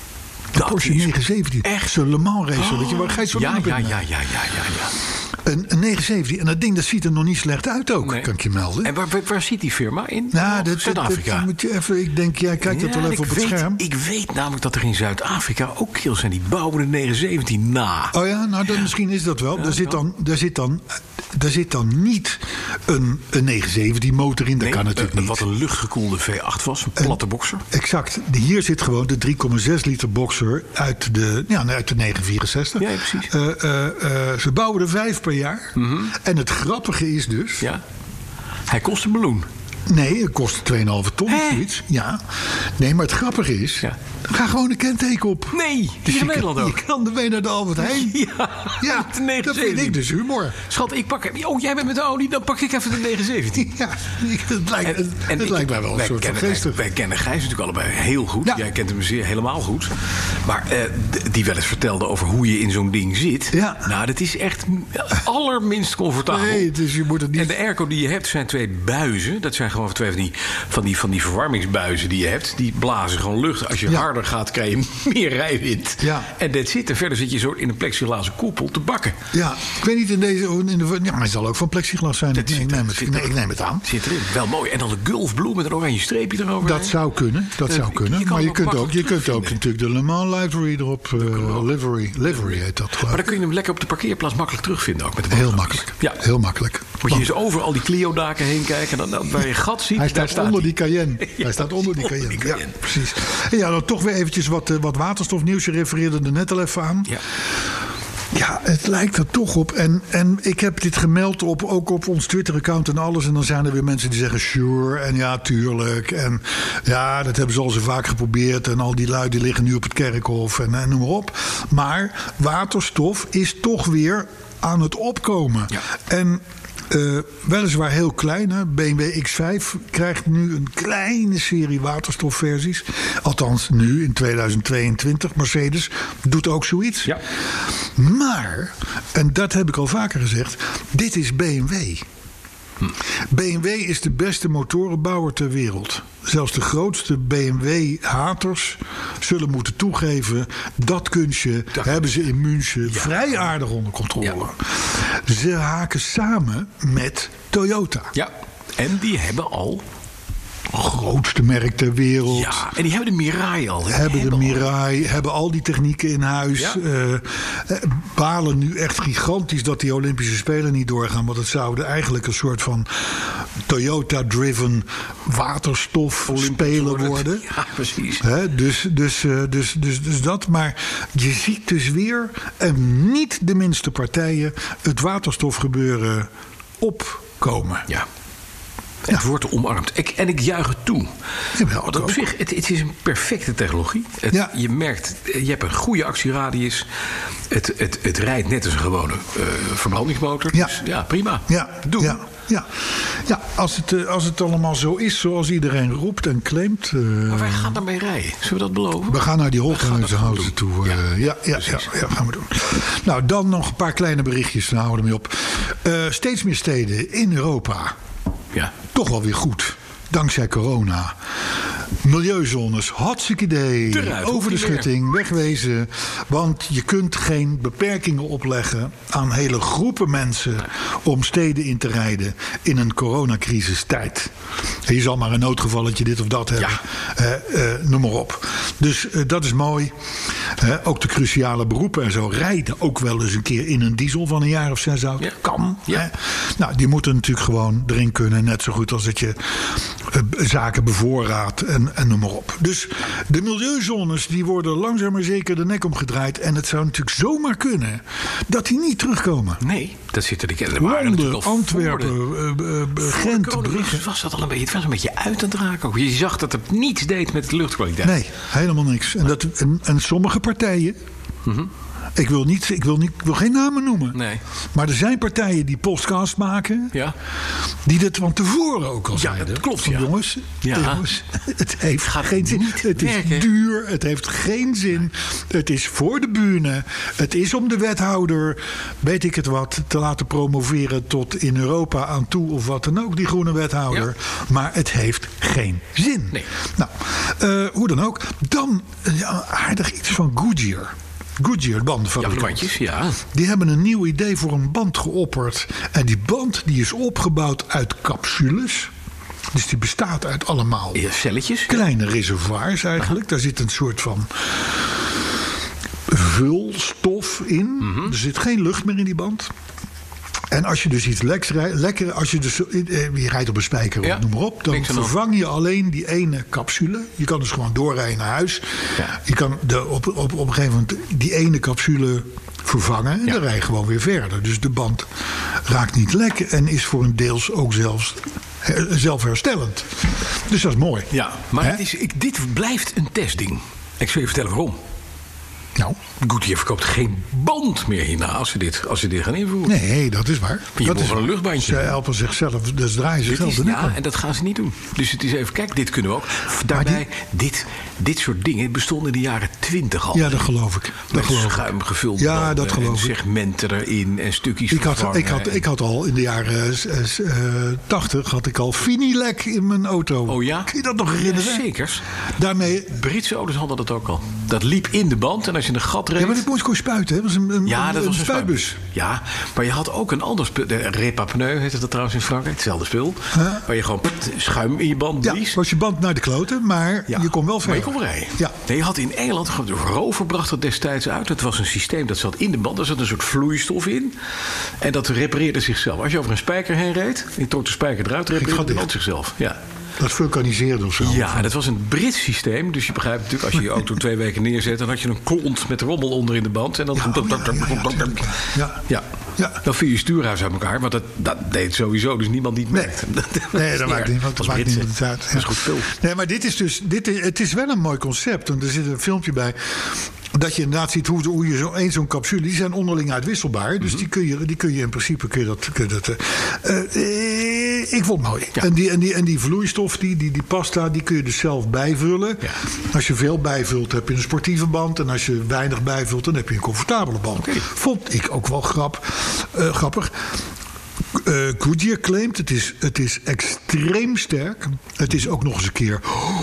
De Dat Porsche is negen zeventien. echt? Zo'n Le Mans racer. Weet je, waar ga je zo Ja, naar ja, binnen? ja, ja, ja, ja, ja. Een, een negen zeventien. En dat ding dat ziet er nog niet slecht uit ook, Nee. kan ik je melden. En waar, waar, waar zit die firma in? Nou, Op dat, dat, Zuid-Afrika. dat moet je even. Ik denk, jij kijkt dat Ja, wel ik even op het weet, scherm. Ik weet namelijk dat er in Zuid-Afrika ook kills zijn. Die bouwen de negen zeventien na. Oh ja, nou dan, misschien is dat wel. daar, zit dan, daar, zit dan, daar zit dan niet een, een negen zeventien motor in. Dat Nee, kan natuurlijk eh, niet. Wat een luchtgekoelde V acht was. Een platte boxer. Exact. Hier zit gewoon de drie komma zes liter boxer uit de, ja, uit de negen vierenzestig. Ja, precies. Uh, uh, uh, ze bouwen er vijf per jaar. Mm-hmm. En het grappige is dus... Ja. Hij kost een miljoen. Nee, het kost twee komma vijf ton of Hè? zoiets. Ja. Nee, maar het grappige is... Ja. Ga gewoon een kenteken op. Nee, Dus hier je in Nederland kan, ook. je kan ermee naar de Albert Heijn. Ja, Ja, de negen dat vind zeventien. ik dus humor. Schat, ik pak... Oh, jij bent met de Audi, dan pak ik even de negen zeventien. Ja, het lijkt, het, het ik- lijkt mij wel een wij soort van kennen, geestig. Wij kennen Gijs natuurlijk allebei heel goed. Ja. Jij kent hem zeer helemaal goed. Maar eh, d- die wel eens vertelde over hoe je in zo'n ding zit. Ja. Nou, dat is echt allerminst comfortabel. Nee, dus je moet het niet... En de airco die je hebt zijn twee buizen. Dat zijn gewoon twee van die, van die, van die verwarmingsbuizen die je hebt. Die blazen gewoon lucht. Als je Ja. harder gaat, krijg je meer rijwind. Ja. En dat zit. En verder zit je zo in een plexiglazen koepel te bakken. Ja, ik weet niet in deze... In de, ja, hij zal ook van plexiglas zijn. Ik, zit ik, er- neem het, zit nee, er- ik neem het aan. Zit erin. Wel mooi. En dan de Gulf Blue met een oranje streepje erover. Dat zou kunnen, dat Eh, zou je kunnen. kan Maar je hem kunt ook ook, je makkelijk kunt ook terugvinden. natuurlijk de Le Mans livery erop... Uh, livery, livery heet dat Maar geloof dan ik. kun je hem lekker op de parkeerplaats makkelijk terugvinden. Ook met de Heel boodschapjes. makkelijk. Ja. Heel makkelijk. Moet je eens over al die Clio-daken heen kijken. En dan, dan waar je gat ziet, Hij daar staat onder hij. die Cayenne. Ja, Hij staat onder die onder Cayenne. die Ja, Cayenne. precies. En ja, dan toch weer eventjes wat, uh, wat waterstofnieuws. Je refereerde er net al even aan. Ja. Ja, het lijkt er toch op. En, en ik heb dit gemeld op, ook op ons Twitter-account en alles. En dan zijn er weer mensen die zeggen sure en ja, tuurlijk. En ja, dat hebben ze al zo vaak geprobeerd. En al die lui die liggen nu op het kerkhof en, en noem maar op. Maar waterstof is toch weer aan het opkomen. Ja. En... Uh, weliswaar heel klein. Hè? B M W X vijf krijgt nu een kleine serie waterstofversies. Althans nu in tweeduizend tweeëntwintig. Mercedes doet ook zoiets. Ja. Maar, en dat heb ik al vaker gezegd, dit is B M W. Hm. B M W is de beste motorenbouwer ter wereld. Zelfs de grootste B M W-haters zullen moeten toegeven... dat kunstje Dat hebben ze in München ja. vrij aardig onder controle. Ja. Ze haken samen met Toyota. Ja. En die hebben al... Grootste merk ter wereld. Ja, en die hebben de Mirai al. Die Hebben de al- Mirai, hebben al die technieken in huis. Ja. Uh, uh, balen nu echt gigantisch dat die Olympische Spelen niet doorgaan. Want het zouden eigenlijk een soort van Toyota-driven waterstofspelen worden. Ja, precies. He, dus, dus, uh, dus, dus, dus dat. Maar je ziet dus weer, en niet de minste partijen, het waterstofgebeuren opkomen. Ja. Het wordt omarmd. Ik, en ik juich het toe. Jawel, Want op ook. zich, het, het is een perfecte technologie. Het, Ja. Je merkt, je hebt een goede actieradius. Het, het, het rijdt net als een gewone uh, verbrandingsmotor. Ja. Dus ja, prima. Ja, Doe. ja, ja. ja als, het, uh, als het allemaal zo is zoals iedereen roept en claimt. Uh, Maar wij gaan daarmee rijden. Zullen we dat beloven? we gaan naar die gaan dat Holthuizenhuizen gewoon toe. doen. Uh, ja, ja, ja, ja, gaan we doen. Nou, dan nog een paar kleine berichtjes. Dan houden we ermee op. Uh, steeds meer steden in Europa. Ja. Toch wel weer goed. Dankzij corona. Milieuzones, hartstikke idee. Eruit, Over hoeft de niet meer. schutting, wegwezen. Want je kunt geen beperkingen opleggen aan hele groepen mensen om steden in te rijden in een coronacrisistijd. Je zal maar een noodgevalletje dit of dat hebben. Ja. Uh, uh, noem maar op. Dus uh, dat is mooi. Uh, ook de cruciale beroepen en zo rijden ook wel eens een keer in een diesel van een jaar of zes oud. Ja. Kan. Ja. Hè? Nou, die moeten natuurlijk gewoon erin kunnen. Net zo goed als dat je uh, zaken bevoorraad en, en noem maar op. Dus de milieuzones die worden langzaam maar zeker de nek omgedraaid. En het zou natuurlijk zomaar kunnen dat die niet terugkomen. Nee, dat zit er. Er waren Londen, natuurlijk al Antwerpen, voor de, uh, uh, Gent, Brugge. was dat al een beetje, het was een beetje uit aan het raken. Ook. Je zag dat het niets deed met de luchtkwaliteit. Nee, helemaal niks. En, dat, en, en sommige partijen... Mm-hmm. Ik wil, niet, ik, wil niet, ik wil geen namen noemen. Nee. Maar er zijn partijen die podcasts maken. Ja. Die dat van tevoren ook al ja, zeiden. Dat klopt, van, ja. Jongens, ja. jongens, het heeft gaat geen zin. Niet het is werken. duur. Het heeft geen zin. Het is voor de bühne. Het is om de wethouder, weet ik het wat, te laten promoveren tot in Europa aan toe. Of wat dan ook, die groene wethouder. Ja. Maar het heeft geen zin. Nee. Nou, uh, hoe dan ook. Dan ja, aardig iets van Goodyear. Goodyear bandenfabrikant. Ja, bandjes, ja. Die hebben een nieuw idee voor een band geopperd. En die band die is opgebouwd uit capsules. Dus die bestaat uit allemaal ja, celletjes. Kleine reservoirs eigenlijk. Aha. Daar zit een soort van vulstof in. Mm-hmm. Er zit geen lucht meer in die band. En als je dus iets lekker, lekker als je dus je rijdt op een spijker, ja, noem maar op, dan vervang je alleen die ene capsule. Je kan dus gewoon doorrijden naar huis. Ja. Je kan de, op, op, op een gegeven moment die ene capsule vervangen en ja. dan rij je gewoon weer verder. Dus de band raakt niet lek en is voor een deels ook zelfs zelfherstellend. Dus dat is mooi. Ja, maar het is, ik, dit blijft een testding. Ik zal je vertellen waarom. Nou, Goodyear verkoopt geen band meer hierna als ze dit, als ze dit gaan invoeren. Nee, dat is waar. Je dat moet is wel een luchtbandje. Ze helpen zichzelf, dus draaien ze zichzelf. Ja, en dat gaan ze niet doen. Dus het is even, kijk, dit kunnen we ook. Daarbij, die, dit, dit soort dingen bestonden in de jaren twintig al. Ja, dat geloof ik. Dat met geloof schuim gevuld ja, dat geloof en ik. segmenten erin en stukjes ik had, vervangen. Ik had, ik had al in de jaren uh, tachtig had ik al Finilec in mijn auto. Oh ja? Kun je dat nog herinneren? Ja, zekers. Daarmee... Britse auto's hadden dat ook al. Dat liep in de band en als je een gat reed... Ja, maar dit moest gewoon spuiten. Hè? Dat was een, een, ja, dat een was een spuitbus. spuitbus. Ja, maar je had ook een ander spul. De Repapneu heette dat trouwens in Frankrijk. Hetzelfde spul. Huh? Waar je gewoon put, schuim in je band blies. Ja, was je band naar de kloten, maar ja, je kon wel verder. Maar je kon rijden. Ja. Nee, je had in Engeland, Rover bracht dat destijds uit. Het was een systeem dat zat in de band. Daar zat een soort vloeistof in. En dat repareerde zichzelf. Als je over een spijker heen reed, je trok de spijker eruit, repareerde de band zichzelf. Ja. Dat vulkaniseerde of zo. Ja, dat was een Brits systeem. Dus je begrijpt natuurlijk, als je je auto twee weken neerzet... dan had je een klont met rommel onder in de band. En dan... Ja, oh, ja, ja, ja, ja. ja. Dan viel je stuurhuis uit elkaar. Want dat, dat deed sowieso, dus niemand die het merkt. Nee, nee dat maakt niemand dat maakt niemand uit. Ja. Dat is goed spul. Nee, maar dit is dus... Dit is, het is wel een mooi concept. Want er zit een filmpje bij... dat je inderdaad ziet hoe, hoe je zo, één zo'n capsule... die zijn onderling uitwisselbaar. Dus mm-hmm. die, kun je, die kun je in principe... Kun je dat, kun je dat, uh, uh, ik vond het mooi. Ja. En, die, en, die, en die vloeistof, die, die, die pasta... die kun je dus zelf bijvullen. Ja. Als je veel bijvult, heb je een sportieve band. En als je weinig bijvult, dan heb je een comfortabele band. Okay. Vond ik ook wel grap, uh, grappig. Uh, Goodyear claimt, het is, het is extreem sterk. Het is ook nog eens een keer...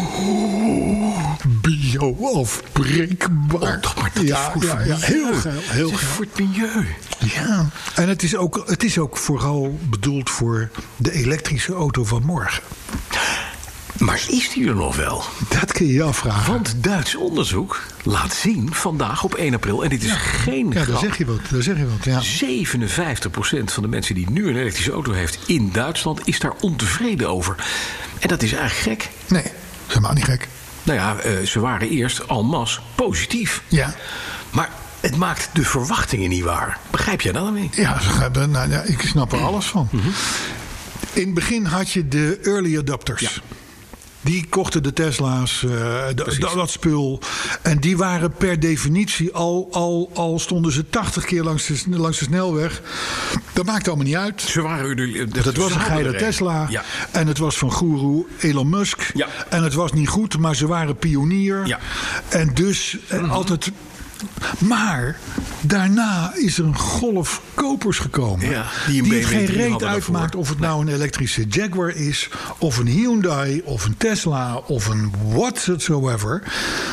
Oh, bio-afbreekbaar. Oh, maar dat ja, is goed ja, voor ja, het heel geil. Heel het is geil. voor het milieu. Ja, en het is, ook, het is ook vooral bedoeld voor de elektrische auto van morgen. Maar is die er nog wel? Dat kun je je afvragen. Want Duits onderzoek laat zien vandaag op één april... en dit is ja. geen ja, grap... daar zeg je wat. Daar zeg je wat ja. zevenenvijftig procent van de mensen die nu een elektrische auto heeft in Duitsland... is daar ontevreden over. En dat is eigenlijk gek. Nee, helemaal niet gek. Nou ja, uh, ze waren eerst en masse positief. Ja. Maar het maakt de verwachtingen niet waar. Begrijp jij dat dan niet? Ja, nou, ja, ik snap er alles van. Mm-hmm. In het begin had je de early adopters. Ja. Die kochten de Tesla's, uh, de, dat spul. En die waren per definitie, al, al, al stonden ze tachtig keer langs de, langs de snelweg. Dat maakte allemaal niet uit. Ze waren de, de, dat was een geile Tesla. Ja. En het was van goeroe Elon Musk. Ja. En het was niet goed, maar ze waren pionier. Ja. En dus mm-hmm. altijd... Maar daarna is er een golf kopers gekomen. Ja, die, die het geen reet uitmaakt of het nee. nou een elektrische Jaguar is... of een Hyundai, of een Tesla, of een whatsoever.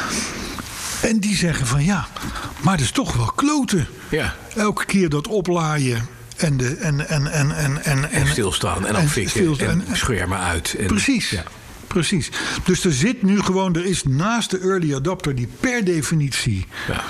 En die zeggen van ja, maar dat is toch wel kloten. Ja. Elke keer dat oplaaien... En, de, en, en, en, en, en, en stilstaan en afvikken en, en schermen uit. En, precies. Ja. Precies. Dus er zit nu gewoon, er is naast de early adopter die per definitie ja.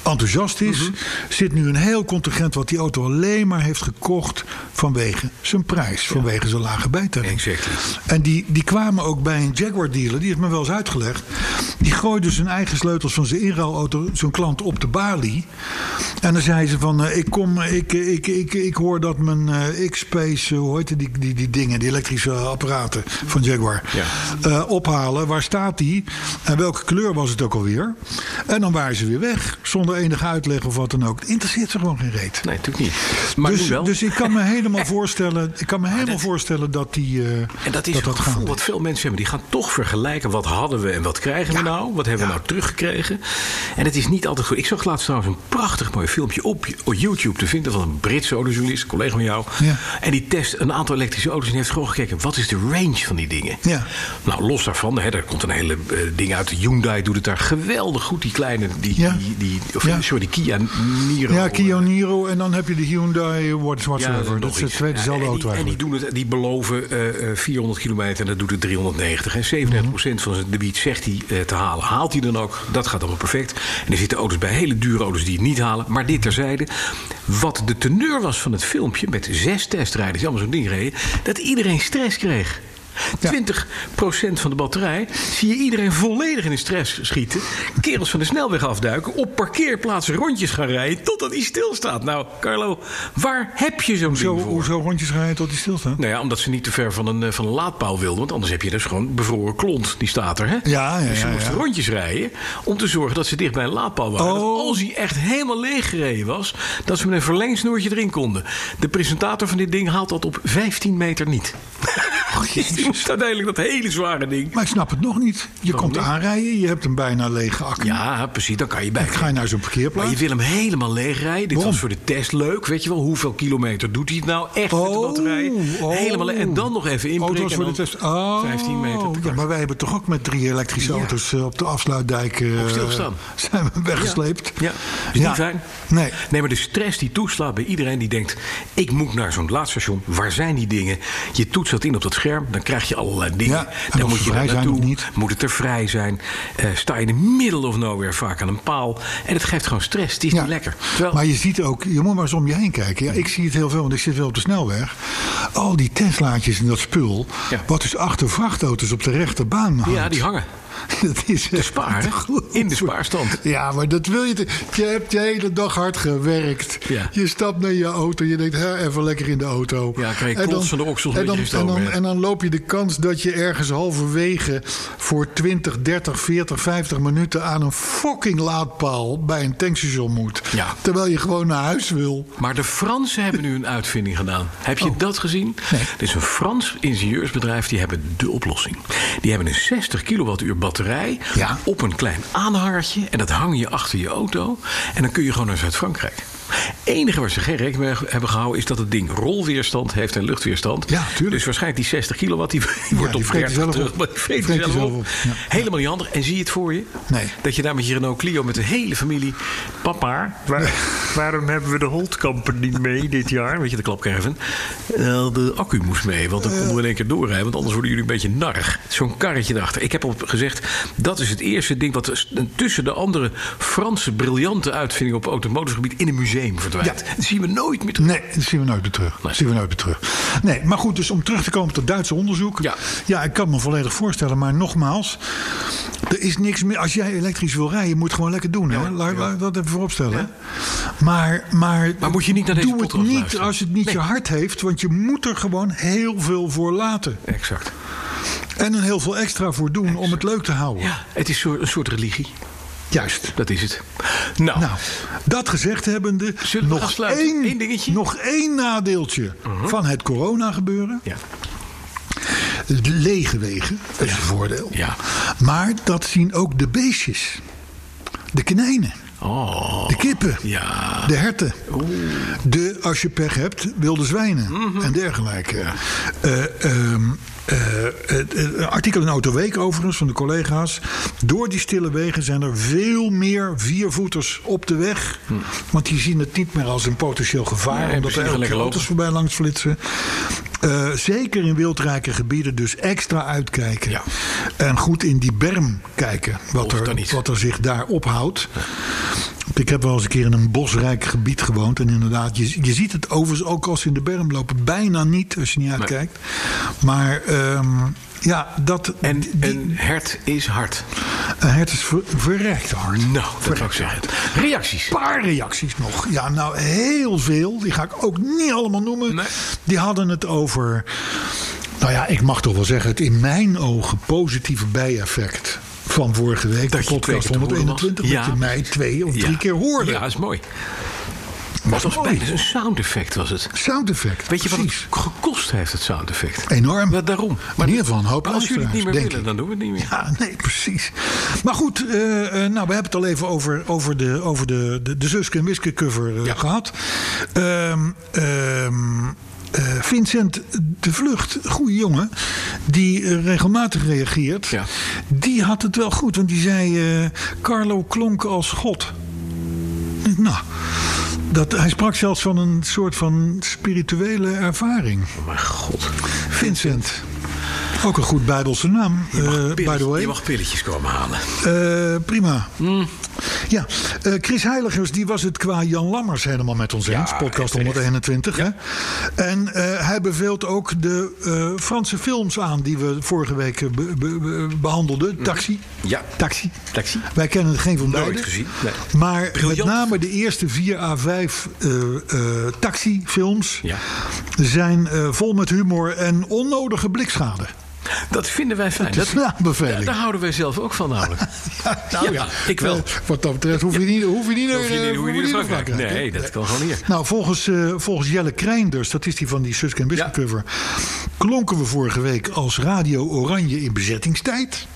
enthousiast is. Mm-hmm. Zit nu een heel contingent wat die auto alleen maar heeft gekocht vanwege zijn prijs. Ja. Vanwege zijn lage bijtelling. Exactly. En die, die kwamen ook bij een Jaguar dealer, die heeft me wel eens uitgelegd. Die gooide zijn eigen sleutels van zijn inruilauto, zo'n klant, op de balie. En dan zei ze van, uh, ik kom, ik, ik, ik, ik hoor dat mijn uh, X-Pace, uh, hoe heet die, die, die dingen, die elektrische apparaten van Jaguar, ja. uh, ophalen. Waar staat die? En welke kleur was het ook alweer? En dan waren ze weer weg, zonder enige uitleg of wat dan ook. Het interesseert ze gewoon geen reet. Nee, natuurlijk niet. Maar dus, wel. dus ik kan me helemaal voorstellen, ik kan me helemaal dat, voorstellen dat die uh, en dat is dat, dat gevoel wat veel mensen hebben. Die gaan toch vergelijken, wat hadden we en wat krijgen ja. we nou? Wat hebben ja. we nou teruggekregen? En het is niet altijd goed. Ik zag laatst trouwens een prachtig mooi filmpje op YouTube te vinden van een Britse autojournalist, een collega van jou. Ja. En die test een aantal elektrische auto's en heeft gewoon gekeken, wat is de range van die dingen? Ja. Nou, los daarvan, hè, er komt een hele uh, ding uit. Hyundai doet het daar geweldig goed. Die kleine, die, ja. die, die of ja. sorry, die Kia Niro. Ja, Kia Niro en dan heb je de Hyundai whatsoever. Ja, dat is de tweede dezelfde ja, auto en die, en die, doen het, die beloven uh, vierhonderd kilometer en dat doet het driehonderdnegentig. En zevenendertig procent mm-hmm. van zijn debiet zegt hij uh, te halen. Haalt hij dan ook? Dat gaat allemaal perfect. En er zitten auto's bij, hele dure auto's die het niet halen. Maar dit terzijde. Wat de teneur was van het filmpje, met zes testrijders die allemaal zo'n ding reden, dat iedereen stress kreeg. twintig procent van de batterij zie je iedereen volledig in de stress schieten. Kerels van de snelweg afduiken, op parkeerplaatsen rondjes gaan rijden totdat hij stilstaat. Nou, Carlo, waar heb je zo'n hoezo, ding voor? Hoezo rondjes gaan rijden tot hij stilstaat? Nou ja, omdat ze niet te ver van een, van een laadpaal wilden. Want anders heb je dus gewoon bevroren klont. Die staat er, hè? Ja, ja, dus ze ja, moesten ja. rondjes rijden om te zorgen dat ze dicht bij een laadpaal waren. Oh. Dat als hij echt helemaal leeg gereden was, dat ze met een verlengsnoertje erin konden. De presentator van dit ding haalt dat op vijftien meter niet. Oh, je moest uiteindelijk dat hele zware ding. Maar ik snap het nog niet. Je Waarom komt niet? aanrijden, je hebt een bijna lege accu. Ja, precies, dan kan je bij. Dan ga je naar zo'n parkeerplaats. Maar je wil hem helemaal leeg rijden. Dit Waarom? was voor de test leuk. Weet je wel, hoeveel kilometer doet hij het nou echt oh, met de batterij? Oh. Helemaal leeg. En dan nog even inprikken. Auto's voor de test. Oh. vijftien meter. Ja, maar wij hebben toch ook met drie elektrische ja. auto's uh, op de afsluitdijk uh, op stilstaan. Zijn we weggesleept. Ja, ja. Is ja. niet fijn. Nee. nee, maar de stress die toeslaat bij iedereen die denkt, ik moet naar zo'n laadstation. Waar zijn die dingen? Je toetst dat in op dat scherm. Dan krijg je allerlei dingen. Ja, dan moet je er naartoe. Niet. Moet het er vrij zijn? Uh, sta je in the middle of nowhere vaak aan een paal. En het geeft gewoon stress. Het is ja. niet lekker. Terwijl... Maar je ziet ook, je moet maar eens om je heen kijken. Ja, ik zie het heel veel, want ik zit wel op de snelweg. Al die Teslaatjes en dat spul. Ja. Wat dus achter vrachtauto's op de rechterbaan hangt. Ja, die hangen. Dat is de spaar, in de spaarstand. Ja, maar dat wil je. Te... Je hebt de hele dag hard gewerkt. Ja. Je stapt naar je auto. Je denkt, hè, even lekker in de auto. Ja, krijg je klots van de oksels. En dan, en, dan, en dan loop je de kans dat je ergens halverwege voor twintig, dertig, veertig, vijftig minuten aan een fucking laadpaal bij een tankstation moet. Ja. Terwijl je gewoon naar huis wil. Maar de Fransen hebben nu een uitvinding gedaan. Heb je oh. dat gezien? Nee. Er is een Frans ingenieursbedrijf. Die hebben de oplossing. Die hebben een zestig kilowattuur batterij ja. op een klein aanhangertje. En dat hang je achter je auto. En dan kun je gewoon naar Zuid-Frankrijk. Het enige waar ze geen rekening mee hebben gehouden is dat het ding rolweerstand heeft en luchtweerstand. Ja, tuurlijk. Dus waarschijnlijk die zestig kilowatt die, die ja, wordt op dertig terug. Op. Maar die vreet zelf, zelf op. op. Ja. Helemaal niet handig. En zie je het voor je? Nee. Dat je daar met je Renault Clio met de hele familie. Papa, waar, waarom hebben we de Holtkamper niet mee dit jaar? Weet je, de klapcaravan. Uh, de accu moest mee, want dan konden we in één keer doorrijden. Want anders worden jullie een beetje narrig. Zo'n karretje erachter. Ik heb al gezegd, dat is het eerste ding wat tussen de andere Franse briljante uitvindingen op automotorgebied in een museum verdwijnt. Ja. Dat zien we nooit meer terug. Nee, dat zien we nooit meer terug. Nee. Dat zien we nooit meer terug. Nee, maar goed, dus om terug te komen op het Duitse onderzoek. Ja. ja, ik kan me volledig voorstellen. Maar nogmaals, er is niks meer. Als jij elektrisch wil rijden, je moet het gewoon lekker doen. Ja, hè? Laat, ja. laat dat even vooropstellen. Ja. Maar, maar, maar moet je niet naar deze doe het niet luisteren. Als het niet nee. je hart heeft. Want je moet er gewoon heel veel voor laten. Exact. En er heel veel extra voor doen exact. om het leuk te houden. Ja, het is een soort religie. Juist. Dat is het. Nou, nou dat gezegd hebbende, nog één, Eén dingetje? nog één nadeeltje uh-huh. van het corona gebeuren. Ja. Lege wegen, dat is ja. een voordeel. Ja. Maar dat zien ook de beestjes. De konijnen. Oh. De kippen. Ja. De herten. Oeh. De, als je pech hebt, wilde zwijnen. Mm-hmm. En dergelijke. Ja. Uh, um, Uh, een uh, artikel in Autoweek overigens van de collega's. Door die stille wegen zijn er veel meer viervoeters op de weg. Hm. Want die zien het niet meer als een potentieel gevaar. Ja, omdat er elke keer auto's voorbij langs flitsen. Uh, zeker in wildrijke gebieden dus extra uitkijken. Ja. En goed in die berm kijken. Wat er, wat er zich daar ophoudt. Ja. Ik heb wel eens een keer in een bosrijk gebied gewoond. En inderdaad, je, je ziet het overigens ook als ze in de berm lopen. Bijna niet, als je niet uitkijkt. Nee. Maar um, ja, dat... En die, een hert is hard. Een hert is ver, verrekt hard. Nou, dat verrekt zou ik zeggen. Reacties? Een paar reacties nog. Ja, nou heel veel. Die ga ik ook niet allemaal noemen. Nee. Die hadden het over... Nou ja, ik mag toch wel zeggen... het in mijn ogen positieve bijeffect... van vorige week, dat de podcast honderdeenentwintig, ja. dat je mij twee of drie ja. keer hoorde. Ja, dat is mooi. Maar het was bijna een sound effect, was het. Sound effect. Weet je precies. wat het gekost heeft, het sound effect? Enorm. Ja, daarom. Maar in ieder geval een hoop als jullie het niet meer willen, ik. dan doen we het niet meer. Ja, nee, precies. Maar goed, uh, uh, nou, we hebben het al even over, over de, over de, de, de Suske en Wiske cover uh, ja. gehad. Um, um, Uh, Vincent de Vlucht, goede jongen, die uh, regelmatig reageert. Ja. Die had het wel goed, want die zei... Uh, Carlo klonk als God. Nou, dat, hij sprak zelfs van een soort van spirituele ervaring. Oh mijn god. Vincent. Ook een goed Bijbelse naam, uh, by the way. Je mag pilletjes komen halen. Uh, prima. Mm. Ja, uh, Chris Heiligers, die was het qua Jan Lammers helemaal met ons eens. Ja, podcast honderdeenentwintig. Ja. Hè? En uh, hij beveelt ook de uh, Franse films aan die we vorige week be, be, be, behandelden. Taxi. Ja. Taxi. Taxi. Wij kennen het geen van beide. Nooit gezien. Nee. Maar Briljant. Met name de eerste vier à vijf uh, uh, taxifilms ja. zijn uh, vol met humor en onnodige blikschade. Dat vinden wij fijn. Dat is een aanbeveling. Ja, daar houden wij zelf ook van namelijk. ja, nou ja, ik wel. Uh, wat dat betreft hoef je niet, hoef je niet naar, hoef je niet, hoef je niet naar Frankrijk. Frankrijk. Nee, dat kan gewoon hier. Nou, volgens, uh, volgens Jelle Krijnders, dat is die van die Suske en Wiske cover, ja. klonken we vorige week als Radio Oranje in bezettingstijd.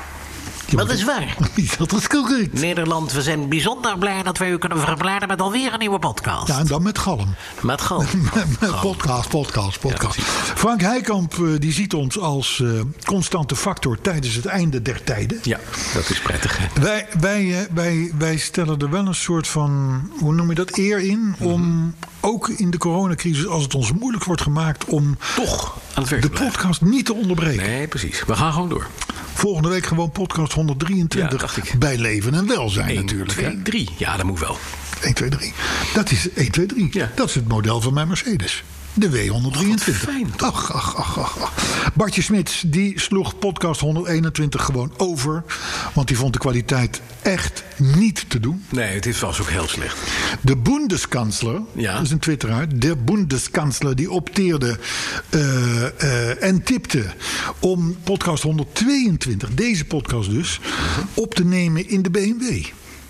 Dat is waar. Dat is correct. Nederland, we zijn bijzonder blij dat wij u kunnen verblijden met alweer een nieuwe podcast. Ja, en dan met galm. Met galm. met podcast, podcast, podcast. Ja, Frank Heikamp die ziet ons als uh, constante factor tijdens het einde der tijden. Ja, dat is prettig. Hè? Wij, wij, wij, wij stellen er wel een soort van, hoe noem je dat, eer in mm-hmm. om ook in de coronacrisis, als het ons moeilijk wordt gemaakt om toch aan het werk de te blijven. podcast niet te onderbreken. Nee, precies. We gaan gewoon door. Volgende week gewoon podcast honderddrieëntwintig. Ja, dacht ik. Bij Leven en Welzijn één, natuurlijk. twee, drie. Ja, dat moet wel. één, twee, drie. Dat is één, twee, drie. Ja. Dat is het model van mijn Mercedes. De W honderdddrieëntwintig. Oh, fijn. Ach, ach, ach, ach, ach. Bartje Smits, die sloeg podcast honderdeenentwintig gewoon over. Want die vond de kwaliteit echt niet te doen. Nee, het was ook heel slecht. De Bundeskanzler, ja. dat is een twitteraar. De Bundeskanzler, die opteerde uh, uh, en tipte om podcast honderdtweeëntwintig, deze podcast dus, uh-huh. op te nemen in de B M W.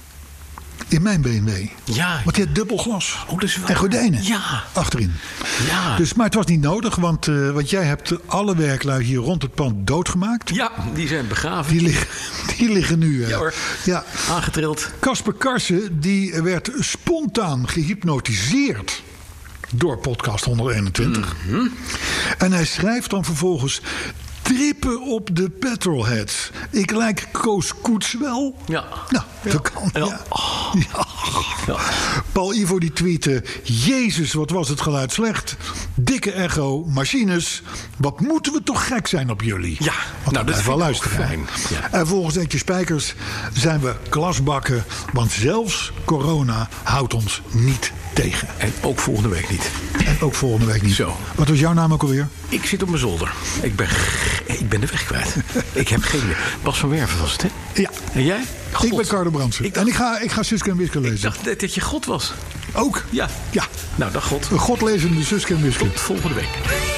In mijn B M W. Ja. Want die had dubbel glas. Oh, dat is wel... En gordijnen. Ja. Achterin. Ja. Dus, maar het was niet nodig, want, uh, want jij hebt alle werklui hier rond het pand doodgemaakt. Ja, die zijn begraven. Die liggen, die liggen nu. Uh, ja hoor. Ja. Aangetrild. Casper Karsen, die werd spontaan gehypnotiseerd door podcast honderdeenentwintig. Mm-hmm. En hij schrijft dan vervolgens: trippen op de petrolheads. Ik lijk Koos Koets wel. Ja. Nou, ja. dat kan. Ja. Ja. Ja. Ja. Paul Ivo die tweette: Jezus, wat was het geluid slecht. Dikke echo, machines. Wat moeten we toch gek zijn op jullie. Ja, want nou, dat is wel luisteren. Fijn. Ja. En volgens Etje Spijkers zijn we klasbakken. Want zelfs corona houdt ons niet tegen. En ook volgende week niet. En ook volgende week niet. Zo. Wat was jouw naam ook alweer? Ik zit op mijn zolder. Ik ben, ik ben de weg kwijt. Ik heb geen... Bas van Werven was het, hè? Ja. En jij? God. Ik ben Carlo Brandsen. Ik dacht, en ik ga, ik ga Suske en Wiske lezen. Ik dacht net dat je God was. Ook? Ja. Ja. Nou, dag God. Een godlezende Suske en Wiske. Tot volgende week.